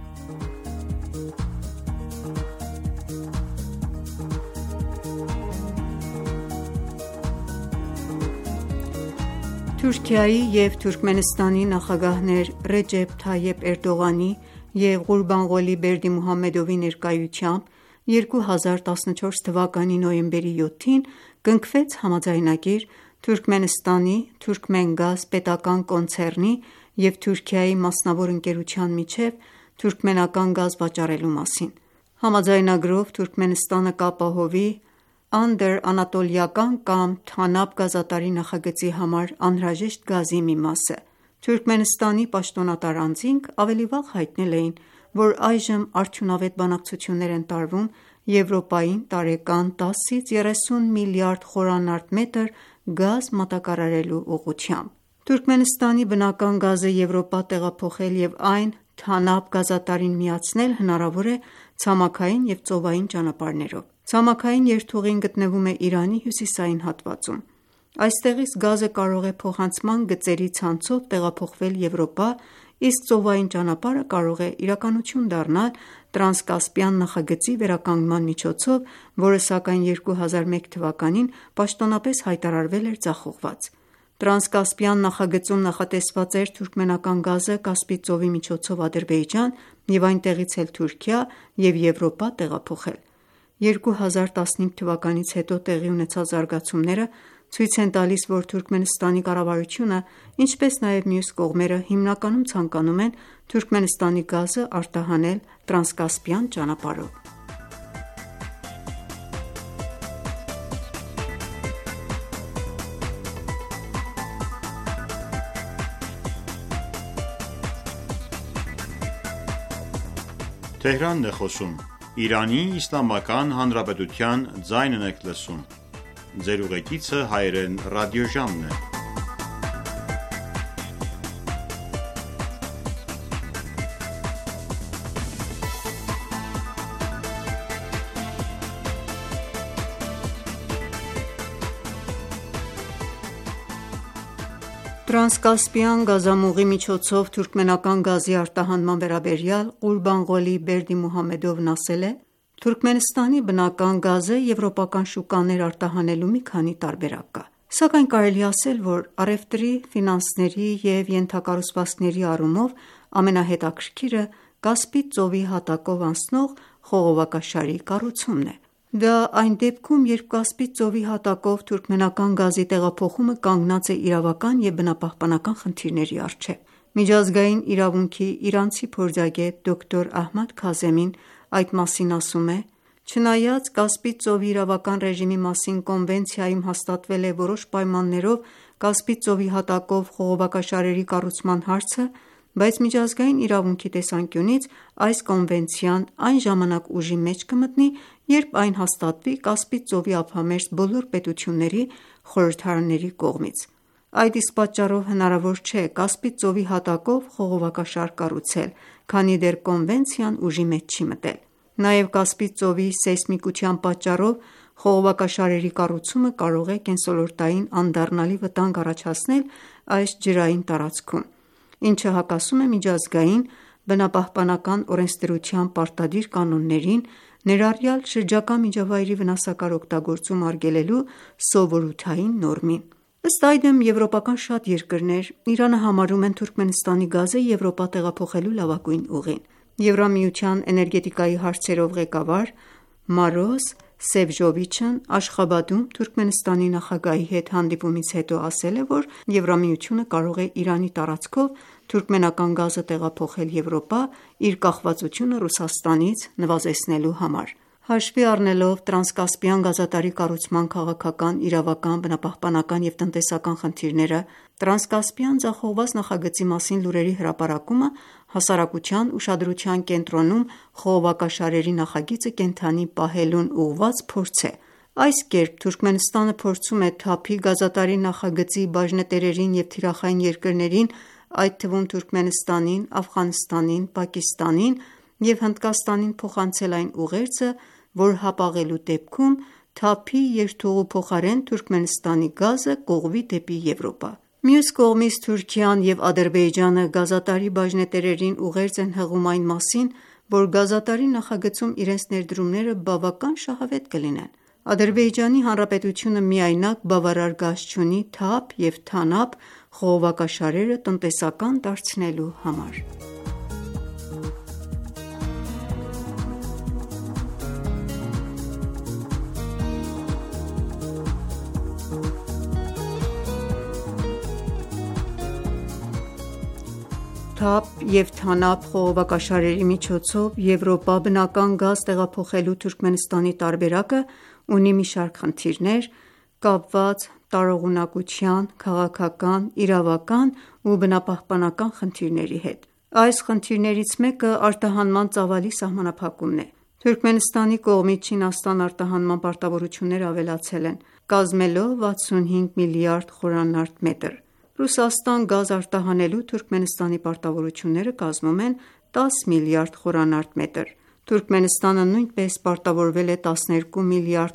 Թուրքիայի և Թուրքմենստանի նախագահներ Ռեջեփ Թայեփ Էրդողանի և Ղուրբանղոլի Բերդիմուհամմեդովի ներկայությամբ երկու հազար տասնչորս թվականի նոյեմբերի յոթին կնքվեց համաձայնագիր Թուրքմենստանի Թուրքմենգազ պետական կոնցեռնի և Թուրքիայի մասնավոր ընկերության միջև թուրքմենական գազ վաճառելու մասին։ Համաձայնագրով Թուրքմենստանը կապահովի անդրանատոլիական կամ Թանաբ գազատարի նախագծի համար անհրաժեշտ գազի մի մասը։ Թուրքմենստանի պաշտոնատար անձինք ավելի վաղ հայտնել էին, որ այժմ արդյունավետ բանակցություններ են տարվում Եվրոպային տարեկան տասից երեսուն միլիարդ խորանարդ մետր գազ մատակարարելու ուղղությամբ։ Թուրքմենստանի բնական գազը Եվրոպա տեղափոխել և այն Թանաբ գազատարին միացնել հնարավոր է ցամաքային և ծովային ճանապարհներով։ Ցամաքային երթուղին գտնվում է Իրանի հյուսիսային հատվածում։ Այստեղից գազը կարող է փոխանցման գծերի ցանցով տեղափոխվել Եվրոպա, իսկ ծովային ճանապարհը կարող է իրականություն դառնալ Տրանսկասպիան նախագծի վերականգնման միջոցով, որը սակայն երկու հազար մեկ թվականին պաշտոնապես հայտարարվել էր ձախողված։ Տրանսկասպիան նախագծում նախատեսված էր թուրքմենական գազը Կասպից ծովի միջոցով Ադրբեջան և այնտեղից էլ Թուրքիա և Եվրոպա տեղափոխել։ երկու հազար տասնհինգ թվականից հետո տեղի ունեցած զարգացումները ցույց են տալիս, որ Թուրքմենստանի կառավարությունը, ինչպես նաև մյուս կողմերը հիմնականում ցանկանում են Թուրքմենստանի գազը արտահանել Տրանսկասպիան ճանապարհով։ Տրանսկասպիան գազամուղի միջոցով թուրքմենական գազի արտահանման վերաբերյալ Ղուրբանղոլի Բերդիմուհամեդովն ասել է. «Թուրքմենստանի բնական գազը եվրոպական շուկաներ արտահանելու մի քանի տարբերակ կա, սակայն կարելի է ասել, որ առևտրի, ֆինանսների և ենթակառուցվածքների առումով ամենահետաքրքիրը Կասպից ծովի հատակով անցնող խողովակաշարի կառուցումն է։ Դա այն դեպքում, երբ Կասպից ծովի հատակով թուրքմենական գազի տեղափոխումը կանգնած է իրավական և բնապահպանական խնդիրների առջև։ Միջազգային իրավունքի իրանցի փորձագետ դոկտոր Ահմադ Քազեմին այդ մասին ասում է. «Չնայած Կասպից ծովի իրավական ռեժիմի մասին կոնվենցիայում հաստատվել է որոշ պայմաններով Կասպից ծովի հատակով խողովակաշարերի կառուցման հարցը, բայց միջազգային իրավունքի տեսանկյունից այս կոնվենցիան այն ժամանակ ուժի մեջ կմտնի, երբ այն հաստատվի Կասպից ծովի ափամերձ բոլոր պետությունների խորհրդարանների կողմից։ Այդ իսկ պատճառով հնարավոր չէ Կասպից ծովի հատակով խողովակաշար կառուցել, քանի դեռ կոնվենցիան ուժի մեջ չի մտել։ Նաև Կասպից ծովի սեյսմիկության պատճառով խողովակաշարերի կառուցումը կարող է կենսոլորտային անդառնալի վտանգ առաջացնել այս ջրային տարածքում, ինչը հակասում է միջազգային բնապահպանական օրենսդրության պարտադիր կանոններին, ներառյալ շրջակա միջավայրի վնասակար օգտագործում արգելելու սովորութային նորմին։ Ըստ այդմ, եվրոպական շատ երկրներ Իրանը համարում են Թուրքմենստանի գազը Եվրոպա տեղափոխելու լավագույն ուղին։ Եվրամիության էներգետիկայի հարցերով ղեկավար Մարոս Սեֆջովիչն Աշխաբադում Թուրքմենստանի նախագահի հետ հանդիպումից հետո ասել է, որ Եվրամիությունը կարող է Իրանի տարածքով թուրքմենական գազը տեղափոխել Եվրոպա՝ իր կախվածությունը Ռուսաստանից նվազեցնելու համար։ Հաշվի առնելով Տրանսկասպիան գազատարի կառուցման քաղաքական, իրավական, բնապահպանական և տնտեսական խնդիրները, Տրանսկասպիան ձախողված նախագծի մասին լուրերի հրապարակումը հասարակության ուշադրության կենտրոնում խողովակաշարերի նախագիծը կենդանի պահելուն ուղղված փորձ է։ Այս կերպ Թուրքմենստանը փորձում է թափի գազատարի նախագծի բաժնետերերին և թիրախային երկրներին, այդ թվում Թուրքմենստանին, Աֆղանստանին, Պակիստանին և Հնդկաստանին փոխանցել այն ուղերձը, որ հապաղելու դեպքում թափի երթուղու փոխարեն Թուրքմենստանի գազը կողվի դեպի Եվրոպա։ Մյուս կողմից Թուրքիան և Ադրբեջանը գազատարի բաժնետերերին ուղերձ են հղում այն մասին, որ գազատարի նախագծում իրենց ներդրումները բավական շահավետ կլինեն։ Ադրբեջանի Հանրապետությունը միայնակ բավարար գազ չունի Թափ և Թանաբ խողովակաշարերը տնտեսական դարձնելու համար։ թափ և թանապ խողովակաշարերի միջոցով Եվրոպա բնական գազ տեղափոխելու Թուրքմենստանի տարբերակը ունի մի շարք խնդիրներ՝ կապված տարողունակության, քաղաքական, իրավական ու բնապահպանական խնդիրների հետ: Այս խնդիրներից մեկը արտահանման ծավալի սահմանափակումն է: Թուրքմենստանի կողմից Չինաստան արտահանման պարտավորությունները ավելացել են, կազմելով վաթսունհինգ միլիարդ խմ: Ռուսաստան գազ արտահանելու Թուրքմենստանի պարտավորությունները կազմում են տաս միլիարդ խմ: Թուրքմենստանը նույնպես պարտավորվել է տասներկու միլիարդ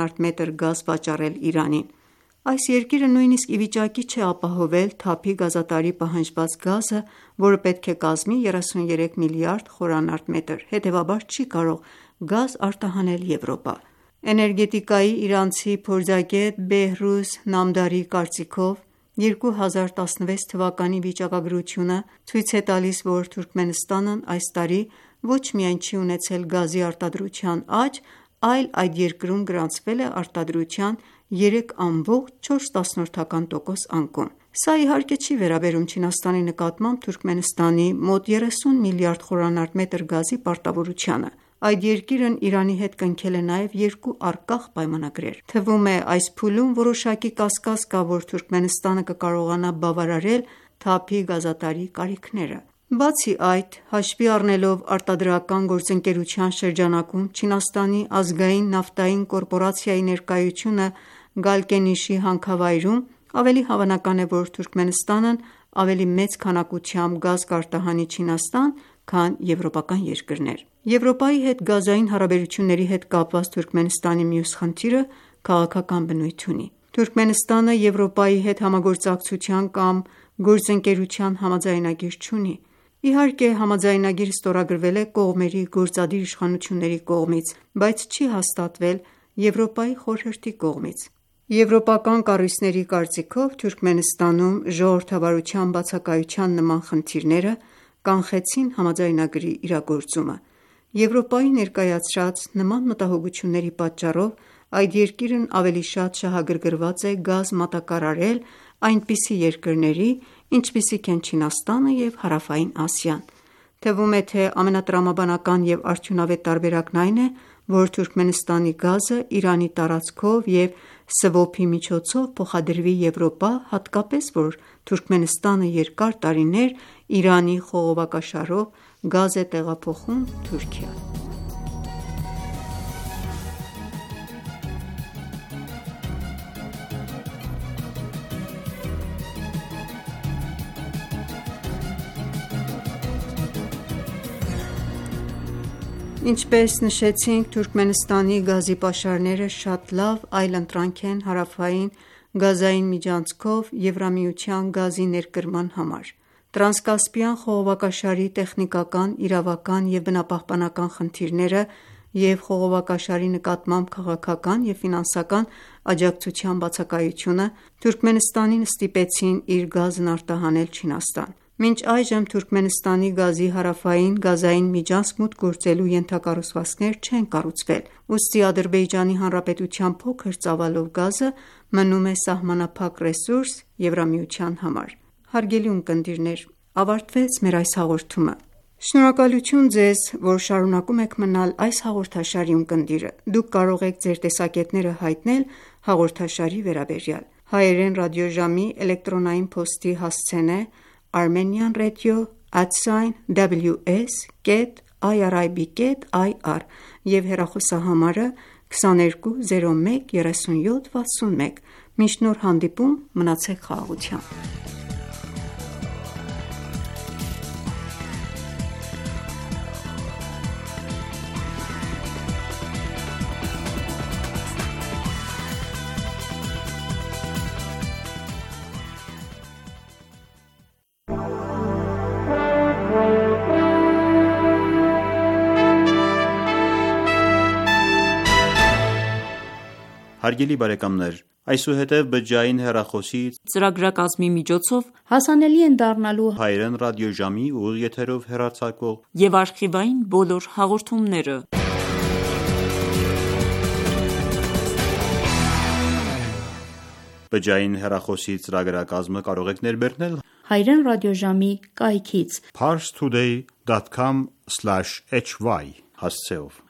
խմ գազ վաճառել Իրանին: Այս երկիրը նույնիսկ ի վիճակի չէ ապահովել թափի գազատարի պահանջված գազը, որը պետք է կազմի երեսուներեք միլիարդ խմ, հետևաբար չի կարող գազ արտահանել Եվրոպա: Էներգետիկայի իրանցի փորձագետ Բեհրուզ Նամդարիի կարծիքով, երկու հազար տասնվեց թվականի վիճակագրությունը ցույց է տալիս, որ Թուրքմենստանն այս տարի ոչ միայն չի ունեցել գազի արտադրության աճ, այլ այդ երկրում գրանցվել է արտադրության երեք ամբողջ չորս տոկոս անկում: Սա իհարկե չի վերաբերում Չինաստանի նկատմամբ Թուրքմենստանի մոտ երեսուն միլիարդ խմ գազի պարտավորությանը: Այդ երկիրն Իրանի հետ կնքել է նաև երկու առկախ պայմանագրեր: Թվում է այս փուլում որոշակի կասկած կա, որ Թուրքմենստանը կկարողանա բավարարել թափի գազատարի կարիքները: Բացի այդ, հաշվի առնելով արտադրական գործընկերության շրջանակում Չինաստանի ազգային նավթային կորպորացիայի ներկայությունը Գալկենիշի հանքավայրում, ավելի հավանական է, որ Թուրքմենստանն ավելի մեծ քանակությամբ գազ կարտահանի Չինաստան, քան եվրոպական երկրներ: Եվրոպայի հետ գազային հարաբերությունների հետ կապված Թուրքմենստանի մյուս խնդիրը քաղաքական բնույթ ունի: Թուրքմենստանը Եվրոպայի հետ համագործակցության կամ գործընկերության համաձայնագիր չունի: Իհարկե համաձայնագիրը ստորագրվել է կողմերի գործադիր իշխանությունների կողմից, բայց չի հաստատվել Եվրոպայի խորհրդի կողմից: Եվրոպական կառույցների կարծիքով Թուրքմենստանում ժողովրդավարության բացակայության նման խնդիրները կանխեցին համաձայնագրի իրագործումը: Եվրոպայի ներկայացրած նման մտահոգությունների պատճառով այդ երկիրն ավելի շատ շահագրգռված է գազ մատակարարել այնպիսի երկրների, ինչպիսիք են Չինաստանը և Հարավային Ասիան: Թվում է, թե ամենատրամաբանական և արդյունավետ տարբերակն այն է, որ Թուրքմենստանի գազը Իրանի տարածքով և Սվոփի միջոցով փոխադրվի Եվրոպա, հատկապես, որ Թուրքմենստանը երկար տարիներ Իրանի խողովակաշարով գազ է տեղափոխում Թուրքիա: Ինչպես նշեցինք, Թուրքմենստանի գազի պաշարները շատ լավ այլընտրանք են հարավային գազային միջանցքով Եվրամիության գազի ներկրման համար: Տրանսկասպյան խողովակաշարի տեխնիկական, իրավական և բնապահպանական խնդիրները և խողովակաշարի նկատմամբ քաղաքական և ֆինանսական աջակցության բացակայությունը Թուրքմենստանին ստիպեցին իր գազն արտահանել Չինաստան: Մինչ այժմ Թուրքմենստանի գազի հարավային գազային միջանցք մուտք գործելու ենթակառուցվածքներ չեն կառուցվել, ուստի Ադրբեջանի Հանրապետության փոքր ծավալով գազը մնում է սահմանափակ ռեսուրս Եվրամիության համար: Հարգելի ունկնդիրներ, ավարտվեց մեր այս հաղորդումը: Շնորհակալություն ձեզ, որ շարունակում եք մնալ այս հաղորդաշարի ունկնդիրը: Դուք կարող եք ձեր տեսակետները հայտնել հաղորդաշարի վերաբերյալ: Հայերեն ռադիոժամի էլեկտրոնային փոստի հասցեն է armenian radio at w s dot irib dot i r և հեռախոսահամարը քսաներկու զիրո մեկ երեսունյոթ վաթսունմեկ: Մինչ նոր հանդիպում, մնացեք խաղաղությամբ: Հարգելի բարեկամներ, այսուհետև բջջային հեռախոսի ծրագրակազմի միջոցով հասանելի են դառնալու հայերեն ռադիոժամի ուղիղ եթերով հեռարձակվող և արխիվային բոլոր հաղորդումները: Բջջային հեռախոսի ծրագրակազմը կարող եք ներբեռնել հայրեն ռադիոժամի կայքից parstoday dot com slash h y հասցեով։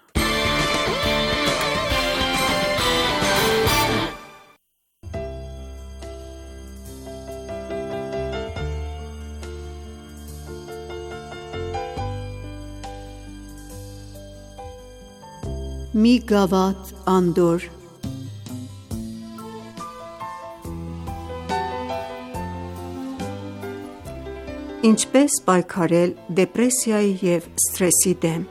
Մի գավաթ անդոր։ Ինչպես պայքարել դեպրեսիայի և սթրեսի դեմ։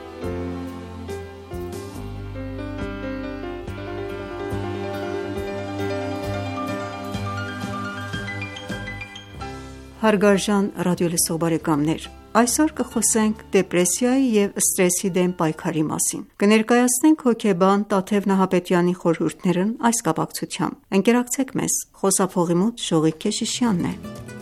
Հարգարժան ռադիոլսող բարեկամներ, այսօր կխոսենք դեպրեսիայի և սթրեսի դեմ պայքարի մասին։ Կներկայացնենք հոգեբան Տաթև Նահապետյանի խորհուրդներն այս կապակցությամբ։ Ընկերակցեք մեզ, խոսափողի մոտ Շողիկ Քեշիշյանն է։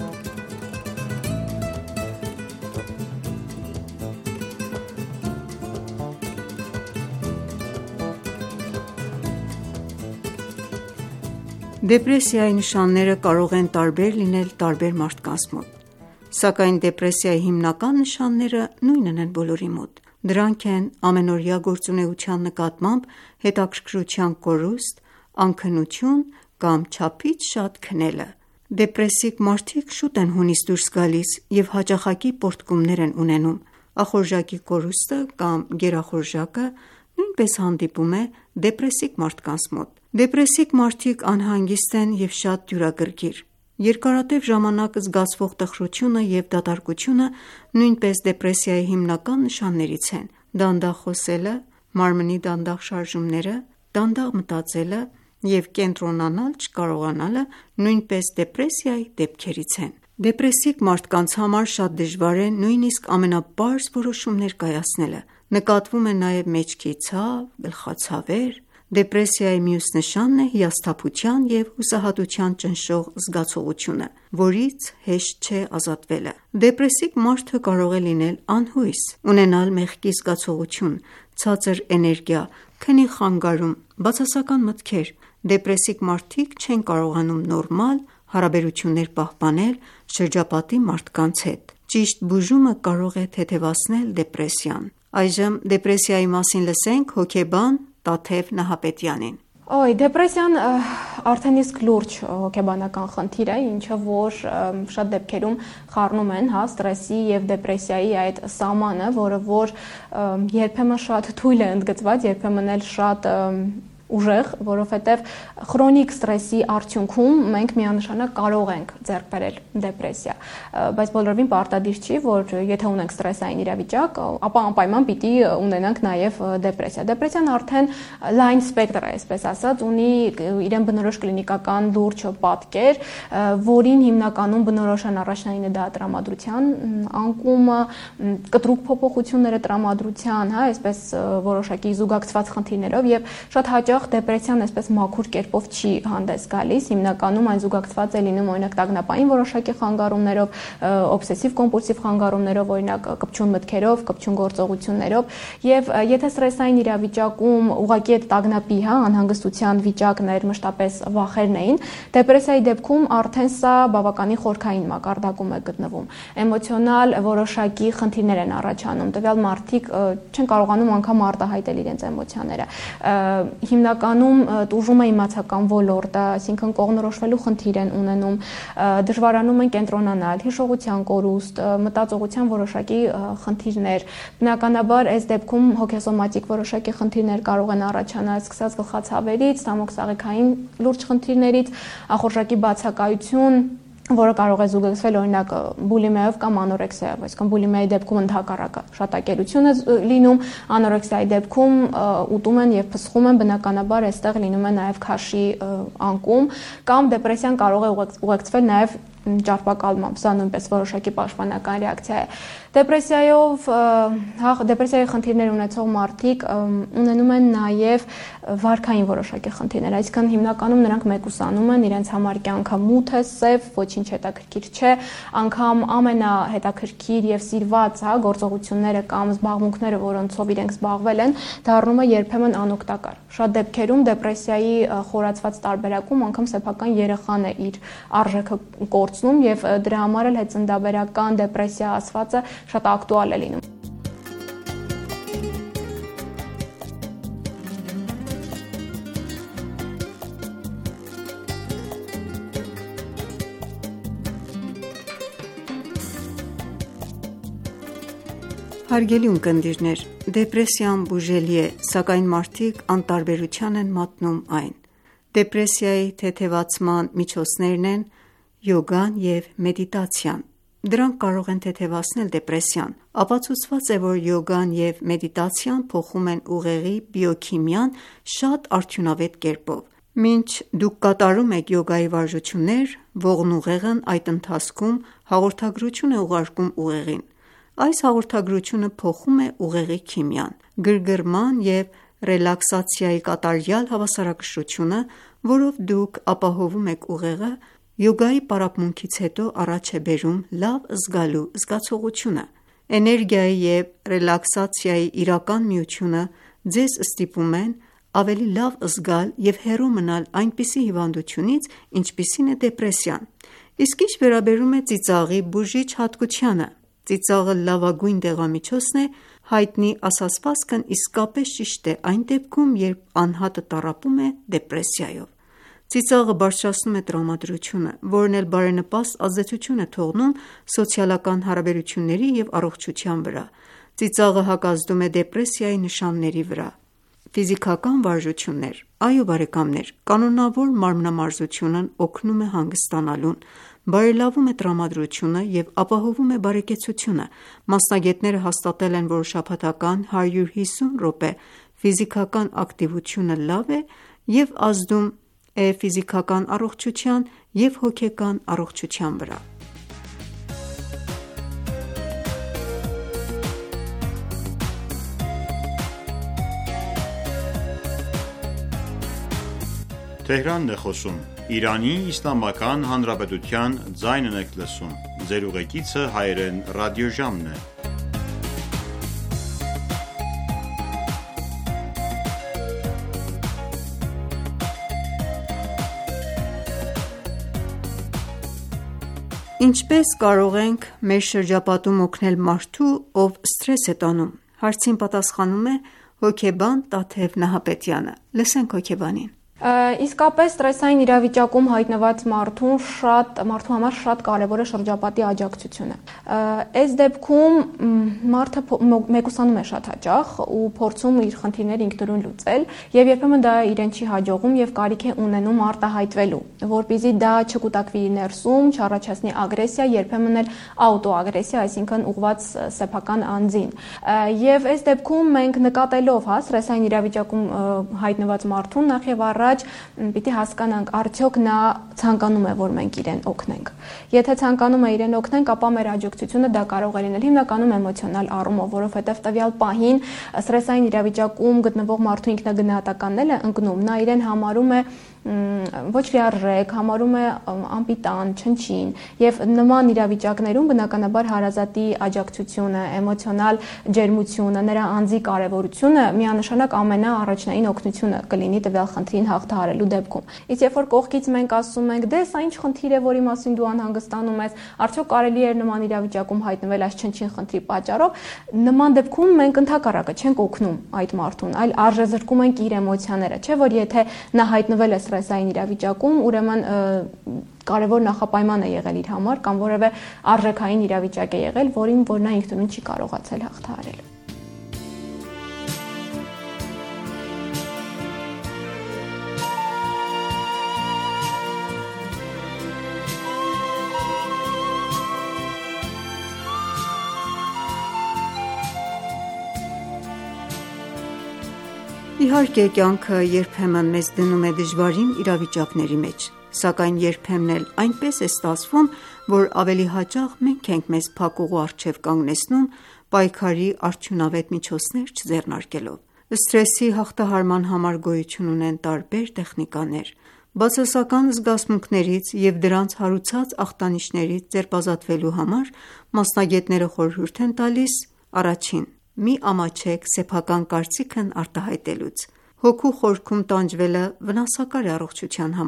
Դեպրեսիայի նշանները կարող են տարբեր լինել տարբեր մարդկանց մոտ, սակայն դեպրեսիայի հիմնական նշանները նույնն են բոլորի մոտ։ Դրանք են ամենօրյա գործունեության նկատմամբ հետաքրքրության կորուստ, անքնություն կամ չափից շատ քնելը։ Դեպրեսիկ մարդիկ շուտ են հունից դուրս գալիս և հաճախակի պոռթկումներ են ունենում։ Ախորժակի կորուստը կամ գերախորժակը նույնպես հանդիպում է դեպրեսիկ մարդկանց մոտ։ Դեպրեսիկ մարդիկ անհանգիստ են և շատ դյուրագրգիռ։ Երկարատև ժամանակ զգացվող տխրությունը և դատարկությունը նույնպես դեպրեսիայի հիմնական նշաններից են։ Դանդաղ խոսելը, մարմնի դանդաղ շարժումները, դանդաղ մտածելը և կենտրոնանալ չկարողանալը նույնպես դեպրեսիայի դեպքերից են։ Դեպրեսիկ մարդկանց համար շատ դժվար է նույնիսկ ամենապարզ որոշումներ կայացնելը։ Նկատվում է նաև մեջքի ցավ, գլխացավեր։ Դեպրեսիայի մյուս նշանն է հիասթափության և հուսահատության ճնշող զգացողությունը, որից հեշտ չէ ազատվելը։ Դեպրեսիկ մարդը կարող է լինել անհույս, ունենալ մեղքի զգացողություն, ցածր էներգիա, քնի խանգարում, բացասական մտքեր։ Դեպրեսիկ մարդիկ չեն կարողանում նորմալ հարաբերություններ պահպանել շրջապատի մարդկանց հետ։ Ճիշտ բուժումը կարող է թեթևացնել դեպրեսիան։ Այժմ դեպրեսիայի մասին լսենք հոգեբան Տաթև Նահապետյանին։ Օй, դեպրեսիան արդեն իսկ լուրջ հոգեբանական խնդիր է, ինչը որ շատ դեպքերում խառնում են, հա, ստրեսի եւ դեպրեսիայի այդ սահմանը, որը որ երբեմն շատ թույլ է ընդգծված, երբեմն էլ շատ ուժեղ, որովհետև քրոնիկ ստրեսի արդյունքում մենք միանշանակ կարող ենք ձեռք բերել դեպրեսիա, բայց բոլորովին պարտադիր չի, որ եթե ունենք ստրեսային իրավիճակ, ապա անպայման պիտի ունենանք նաև դեպրեսիա։ Դեպրեսիան արդեն լայն սպեկտր է, այսպես ասած, ունի իրեն բնորոշ կլինիկական լուրջ պատկեր, որին հիմնականում բնորոշ են առաջնային դա տրամադրության անկումը, կտրուկ փոփոխությունները տրամադրության, հա, այսպես որոշակի զուգակցված խնդիրներով եւ շատ հաճախ դեպրեսիան այսպես մաքուր կերպով չի հանդես գալիս, հիմնականում այն զուգակցված է լինում օրինակ տագնապային որոշակի խանգարումներով, օբսեսիվ կոմպուլսիվ խանգարումներով, օրինակ կպչուն մտքերով, կպչուն գործողություններով, եւ եթե ստրեսային իրավիճակում ուղղակի այդ տագնապի, հա, անհանգստության վիճակներ, մշտապես վախերն էին, դեպրեսիայի դեպքում արդեն սա բավականին խորքային մակարդակում է գտնվում։ Էմոցիոնալ որոշակի խնդիրներ են առաջանում, տվյալ մարդիկ չեն կարողանում անգամ արտահայտել իրենց էմոցիաները։ Հիմնականում տուժում է իմացական ոլորտը, այսինքն կողմնորոշվելու խնդիր են ունենում, դժվարանում են կենտրոնանալ, հիշողության կորուստ, մտածողության որոշակի խնդիրներ։ Բնականաբար այս դեպքում հոգեսոմատիկ որոշակի խնդիրներ կարող են առաջանալ, սկսած գլխացավերից, ցամոք-սաղիքային լուրջ խնդիրներից, ախորժակի բացակայություն, որը կարող է զուգակցվել օրինակ բուլիմիայով կամ անորեքսիայով, այսինքն բուլիմիայի դեպքում ընդհակառակը շատակերություն է լինում, անորեքսիայի դեպքում ուտում են եւ փսխում են, բնականաբար այստեղ լինում է նաեւ քաշի անկում, կամ դեպրեսիան կարող է ուղեկցվել նաեւ ճարպակալմամբ, սա նույնպես որոշակի պաշտպանական ռեակցիա է։ Դեպրեսիայով, հա, դեպրեսիայի խնդիրներ ունեցող մարդիկ ունենում են նաև վարքային որոշակի խնդիրներ, այսինքն հիմնականում նրանք մեկուսանում են, իրենց համար կյանքը մութ է, սև, ոչինչ հետաքրքիր չէ, անգամ ամենահետաքրքիր եւ սիրված, հա, գործողությունները կամ զբաղմունքները, որոնցով իրենք զբաղվել են, դառնում է երբեմն անօգտակար։ Շատ դեպքերում դեպրեսիայի խորացված տարբերակում անգամ սեփական երեխան է իր արժեքը կորցնում կոծնում եւ դրա համար էլ հետծնդաբերական դեպրեսիա ասվածը շատ ակտուալ է լինում։ Հարգելի ունկնդիրներ, դեպրեսիան բուժելի է, սակայն մարդիկ անտարբերության են մատնում այն։ Դեպրեսիայի թեթևացման միջոցներն են յոգան և մեդիտացիան։ Դրանք կարող են թեթևացնել դեպրեսիան։ Ապացուցված է, որ յոգան և մեդիտացիան փոխում են ուղեղի բիոքիմիան շատ արդյունավետ կերպով։ Մինչ դուք կատարում եք յոգայի վարժություններ, ողնուղեղն այդ ընթացքում հաղորդագրություն է ուղարկում ուղեղին։ Այս հաղորդագրությունը փոխում է ուղեղի քիմիան։ Գրգռման և ռելաքսացիայի կատարյալ հավասարակշռությունը, որով դուք ապահովում եք ուղեղը, յոգայի պարապմունքից հետո առաջ է բերում լավ զգալու զգացողությունը։ Էներգիայի և ռելաքսացիայի իրական միությունը ձեզ ստիպում են ավելի լավ զգալ և հեռու մնալ այնպիսի հիվանդությունից, ինչպիսին է դեպրեսիան։ Իսկ ինչ վերաբերում է ծիծաղի բուժիչ հատկությանը, ծիծաղը լավագույն դեղամիջոցն է, հայտնի ասացվածքն իսկապես ճիշտ է այն դեպքում, երբ անհատը տառապում է դեպրեսիայով։ Ծիծաղը բարձրացնում է տրամադրությունը, որն էլ բարենպաստ ազդեցություն է թողնում սոցիալական հարաբերությունների և առողջության վրա։ Ծիծաղը հակազդում է դեպրեսիայի նշանների վրա։ Ֆիզիկական վարժություններ։ Այո բարեկամներ, կանոնավոր մարմնամարզությունն օգնում է հանգստանալուն, բարելավում է տրամադրությունը և ապահովում է բարեկեցությունը։ Մասնագետները հաստատել են, որ շաբաթական հարյուր հիսուն րոպե ֆիզիկական ակտիվությունը լավ է և ազդում է ֆիզիկական առողջության և հոգեկան առողջության վրա։ Թեհրանն է խոսում Իրանի Իսլամական Հանրապետության ձայնն եք լսում։ Ձեր ուղեկիցը հայերեն ռադիոժամն է։ Ինչպես կարող ենք մեր շրջապատում օգնել մարդու, ով սթրես է տանում։ Հարցին պատասխանում է հոգեբան Տաթև Նահապետյանը։ Լսենք հոգեբանին։ Իսկապես ստրեսային իրավիճակում հայտնված մարդուն շատ մարդու համար շատ կարևոր է շրջապատի աջակցությունը։ Այս դեպքում մարդը մեկուսանում է շատ հաճախ ու փորձում իր խնդիրները ինքնուրույն լուծել, եւ երբեմն դա իրեն չի հաջողում եւ կարիք է ունենում արտահայտվելու, որպեսզի դա չկուտակվի իր ներսում, չառաջացնի ագրեսիա, երբեմն էլ աուտոագրեսիա, այսինքն ուղղված սեփական անձին։ Եվ այս դեպքում մենք նկատելով հա ստրեսային իրավիճակում հայտնված մարդուն նախ եւ առաջ պիտի հասկանանք, արդյոք նա ցանկանում է, որ մենք իրեն օգնենք։ Եթե ցանկանում է իրեն օգնենք, ապա մեր աջակցությունը դա կարող է լինել հիմնականում էմոցիոնալ առումով, որովհետև տվյալ պահին ստրեսային իրավիճակում գտնվող մարդու ինքնագնահատականն է ընկնում, նա իրեն համարում է ոչ լիարժեք, համարում է անպիտան, չնչին, եւ նման իրավիճակներում բնականաբար հարազատի աջակցությունը, էմոցիոնալ ջերմությունը, նրա անձի կարեւորությունը միանշանակ ամենաառաջնային օգնությունը կլինի տվյալ խնդրին հաղթահարելու դեպքում։ Իսկ երբ որ կողքից մենք ասում ենք, դե սա ինչ խնդիր է, որի մասին դու անհանգստանում ես, արդյոք կարելի է նման իրավիճակում հայտնվել այս չնչին խնդրի պատճառով, նման դեպքում մենք ընդհակառակը չենք օգնում այդ մարդուն, այլ արժեզրկում ենք իր էմոցիաները, չէ՞ որ եթե նա հայտնվել է ստրեսային իրավիճակում, ուրեմն կարևոր նախապայման է եղել իր համար կամ որևէ արժեքային իրավիճակ է եղել, որին որ նա ինքնուրույն չի կարողացել հաղթահարել։ Իհարկե կյանքը երբեմն մեզ դնում է դժվարին իրավիճակների մեջ, սակայն երբեմն էլ այնպես է ստացվում, որ ավելի հաճախ մենք ենք մեզ փակուղու առջև կանգնեցնում պայքարի արդյունավետ միջոցներ չձեռնարկելով։ Սթրեսի հաղթահարման համար գոյություն ունեն տարբեր տեխնիկաներ։ Բացասական զգացմունքներից և դրանց հարուցած ախտանիշներից ձերբազատվելու համար մասնագետները խորհուրդ են տալիս. Առաջին. մի ամաչեք սեփական կարծիքն արտահայտելուց։ Հոգու խորքում տանջվելը վնասակար է առողջության համար։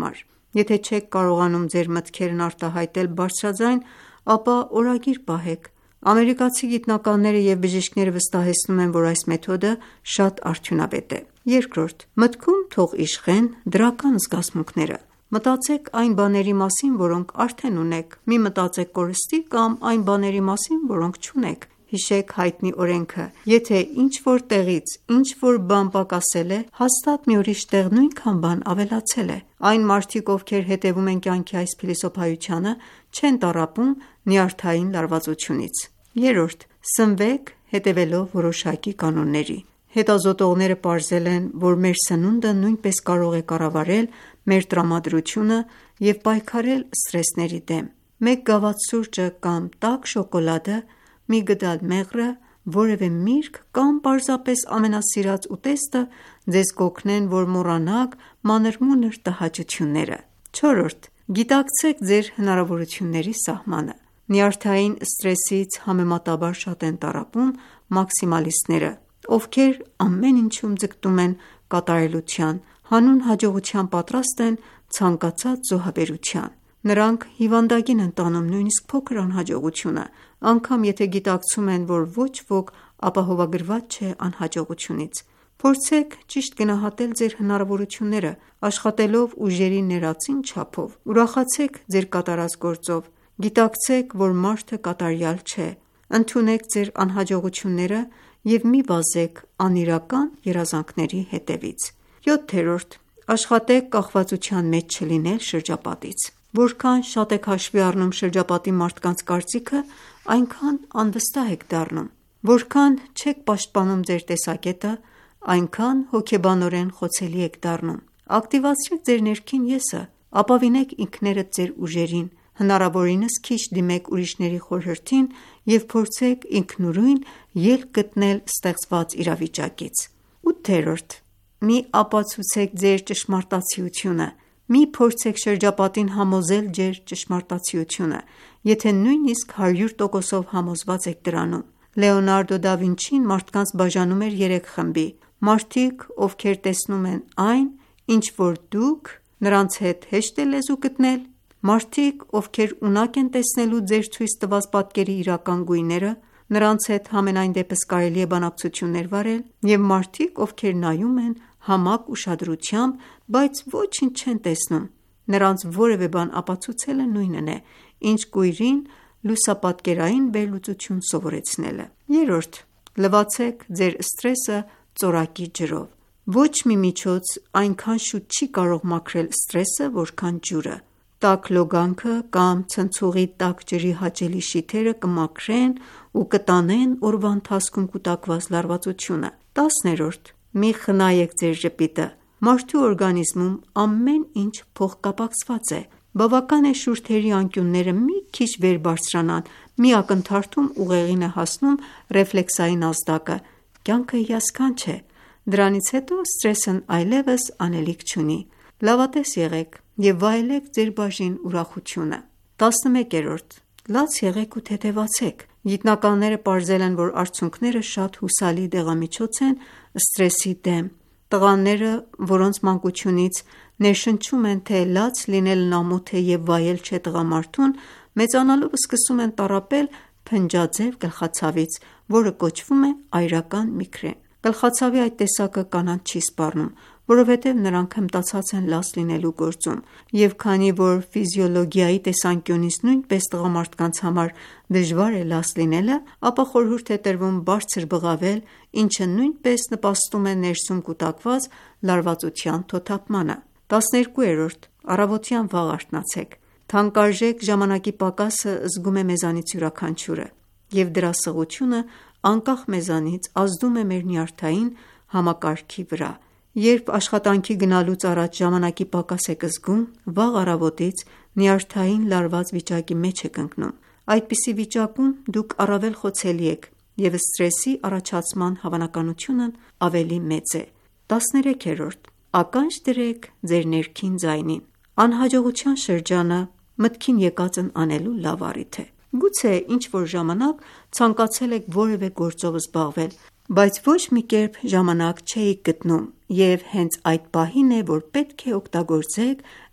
Եթե չեք կարողանում ձեր մտքերն արտահայտել բարձրաձայն, ապա օրագիր պահեք: Ամերիկացի գիտնականները և բժիշկները վստահեցնում են, որ այս մեթոդը շատ արդյունավետ է: Երկրորդ. մտքում թող իշխեն դրական զգացմունքները: Մտածեք այն բաների մասին, որոնք արդեն ունեք: Մի մտածեք կորստի կամ այն բաների մասին, որոնք չունեք: Հիշեք հայտնի օրենքը. եթե ինչ-որ տեղից ինչ-որ բան պակասել է, հաստատ մի ուրիշ տեղ նույնքան բան ավելացել է: Այն մարդիկ, ովքեր հետևում են կյանքի այս փիլիսոփայությանը, չեն տառապում նյարդային լարվածությունից: Երրորդ. սնվեք հետևելով որոշակի կանոնների: Հետազոտողները պարզել են, որ մեր սնունդը նույնպես կարող է կառավարել մեր տրամադրությունը և պայքարել սթրեսների դեմ: Մեկ գավաթ սուրճը կամ տաք շոկոլադը, մի գդալ մեղրը, որևէ միրգ կամ պարզապես ամենասիրած ուտեստը ձեզ կօգնեն, որ մոռանաք մանր-մունր տհաճությունները: Չորրորդ. գիտակցեք ձեր հնարավորությունների սահմանը: Նյարդային սթրեսից համեմատաբար շատ են տառապում մաքսիմալիստները, ովքեր ամեն ինչում ձգտում են կատարելության, հանուն հաջողության պատրաստ են ցանկացած զոհաբերության: Նրանք հիվանդագին են տանում նույնիսկ փոքր անհաջողությունը, անգամ եթե գիտակցում են, որ ոչ ոք ապահովագրված չէ անհաջողությունից: Փորձեք ճիշտ գնահատել ձեր հնարավորությունները, աշխատելով ուժերի ներածին չափով: Ուրախացեք ձեր կատարած գործով: Գիտակցեք, որ մարդը կատարյալ չէ: Ընդունեք ձեր անհաջողությունները և մի վազեք անիրական երազանքների հետևից: Յոթերորդ. աշխատեք կախվածության մեջ չլինել շրջապատից: Որքան շատ եք հաշվի առնում շրջապատի մարդկանց կարծիքը, այնքան անվստահ եք դառնում: Որքան չեք պաշտպանում ձեր տեսակետը, այնքան հոգեբանորեն խոցելի եք դառնում: Ակտիվացրեք ձեր ներքին ես-ը, ապավինեք ինքներդ ձեր ուժերին, հնարավորինս քիչ դիմեք ուրիշների խորհրդին և փորձեք ինքնուրույն ելք գտնել ստեղծված իրավիճակից: Ութերորդ. մի ապացուցեք ձեր ճշմարտացիությունը: Մի փորձեք շրջապատին համոզել ձեր ճշմարտացիությունը, եթե նույնիսկ հարյուր տոկոսով համոզված եք դրանում: Լեոնարդո դա Վինչին մարդկանց բաժանում էր երեք խմբի: Մարդիկ, ովքեր տեսնում են այն, ինչ որ դուք, նրանց հետ հեշտ է լեզու գտնել: Մարդիկ, ովքեր ունակ են տեսնելու ձեր ցույց տված պատկերի իրական գույները, նրանց հետ համենայն դեպս կարելի է բանակցություններ վարել: Եվ մարդիկ, ովքեր նայում են համակ ուշադրությամբ, բայց ոչինչ չեն տեսնում: Նրանց որևէ բան ապացուցելը նույնն է, ինչ կույրին լուսապատկերային վերլուծություն սովորեցնելը: Երրորդ. լվացեք ձեր սթրեսը ծորակի ջրով: Ոչ մի միջոց այնքան շուտ չի կարող մաքրել սթրեսը, որքան ջուրը: Տաք լոգանքը կամ ցնցուղի տաք ջրի հաճելի շիթերը կմաքրեն ու կտանեն օրվա ընթացքում կուտակված լարվածությունը: Տասներորդ. մի խնայեք ձեր ժպիտը: Մարդու օրգանիզմում ամեն ինչ փոխկապակցված է: Բավական է շուրթերի անկյունները մի քիչ վեր բարձրանան, մի ակնթարթում ուղեղին է հասնում ռեֆլեքսային ազդակը: Կյանքը հիասքանչ է: Դրանից հետո սթրեսն այլևս անելիք չունի: Լավատես եղեք և վայելեք ձեր բաժին ուրախությունը: Տասնմեկերորդ. լաց եղեք ու թեթևացեք: Գիտնականները պարզել են, որ արցունքները շատ հուսալի դեղամիջոց են սթրեսի դեմ: Տղաները, որոնց մանկությունից ներշնչում են, թե լաց լինելն ամոթ է և վայել չէ տղամարդուն, մեծանալով սկսում են տառապել փնջաձև գլխացավից, որը կոչվում է այրական միգրեն: Գլխացավի այդ տեսակը կանանց չի սպառնում, որովհետև նրանք հմտացած են լաց լինելու գործում: Եվ քանի որ ֆիզիոլոգիայի տեսանկյունից նույնպես տղամարդկանց համար դժվար է լաց լինելը, ապա խորհուրդ է տրվում բարձր բղավել, ինչը նույնպես նպաստում է ներսում կուտակված լարվածության թոթափմանը: Տասներկուերորդ. առավոտյան վաղ արթնացեք: Թանկարժեք ժամանակի պակասը զգում է մեզանից յուրաքանչյուրը: Եվ դրա սղությունը անկախ մեզանից ազդում է մեր նյարդային համակարգի վրա: Երբ աշխատանքի գնալուց առաջ ժամանակի պակաս եք զգում, վաղ առավոտից նյարդային լարված վիճակի մեջ եք ընկնում: Այդպիսի վիճակում դուք առավել խոցելի եք և սթրեսի առաջացման հավանականությունն ավելի մեծ է: Տասներեքերորդ. ականջ դրեք ձեր ներքին ձայնին: Անհաջողության շրջանը մտքին եկածն անելու լավ առիթ է: Գուցե ինչ-որ ժամանակ ցանկացել եք որևէ գործով զբաղվել, բայց ոչ մի կերպ ժամանակ չէիք գտնում և հենց այդ պահին է, որ պետք է օգտագործեք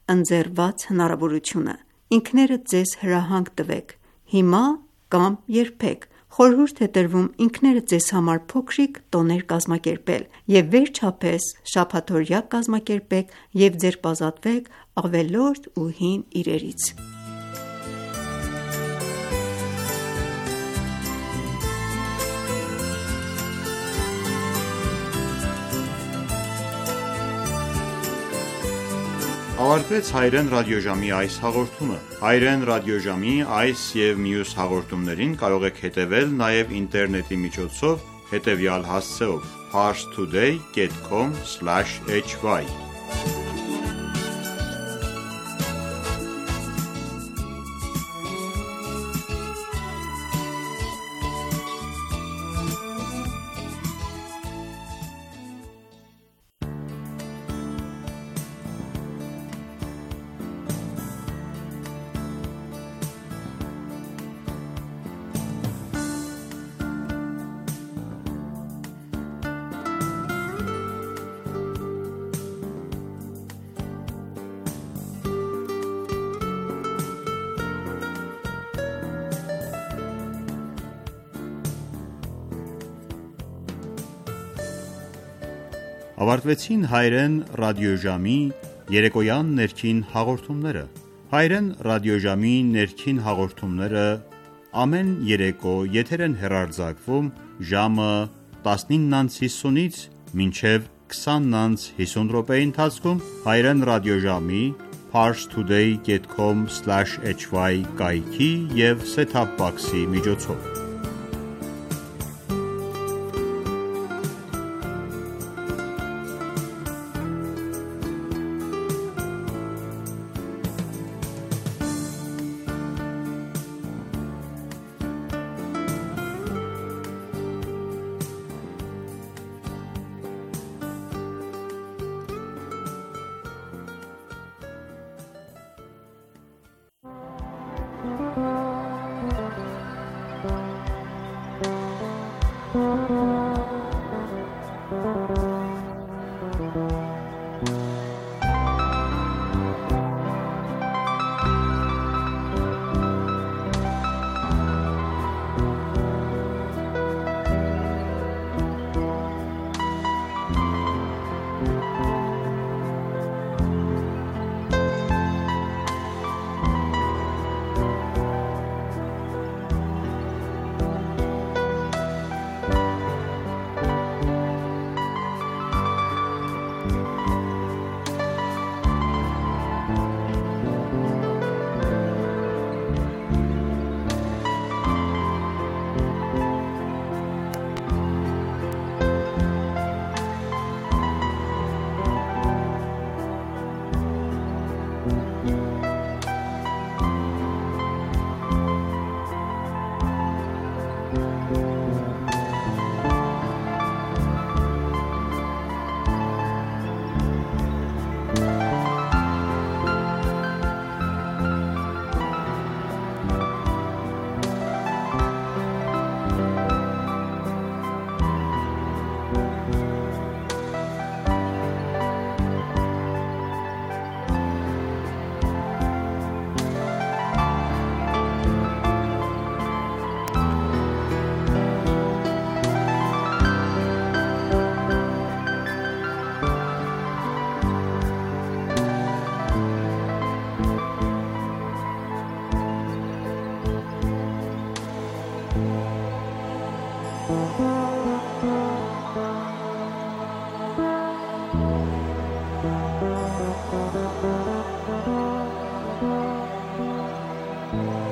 ընձեռված հնարավորությունը։ Ինքներդ ձեզ հրահանգ տվեք, հիմա կամ երբեք։ Խորհուրդ է տրվում ինքներդ ձեզ համար փոքրիկ տոներ կազմակերպել և վերջապես շաբաթօրյա կազմակերպեք և ձերբազատվեք ավելորդ ու հին իրերից։ Ավարտվեց հայերեն ռադիոժամի այս հաղորդումը։ Հայերեն ռադիոժամի այս և մյուս հաղորդումներին կարող եք հետևել նաև ինտերնետի միջոցով հետևյալ հասցեով՝ parstoday dot com slash h y Ավարտվեցին հայերեն ռադիոժամի երեկոյան ներքին հաղորդումները։ Հայերեն ռադիոժամի ներքին հաղորդումները ամեն երեկո եթեր են հեռարձակվում ժամը տասնինը հիսունից մինչև քսանը հիսուն րոպեի ընթացքում հայերեն ռադիոժամի parstoday dot com slash h y կայքի և set-top box-ի միջոցով։ Thank you.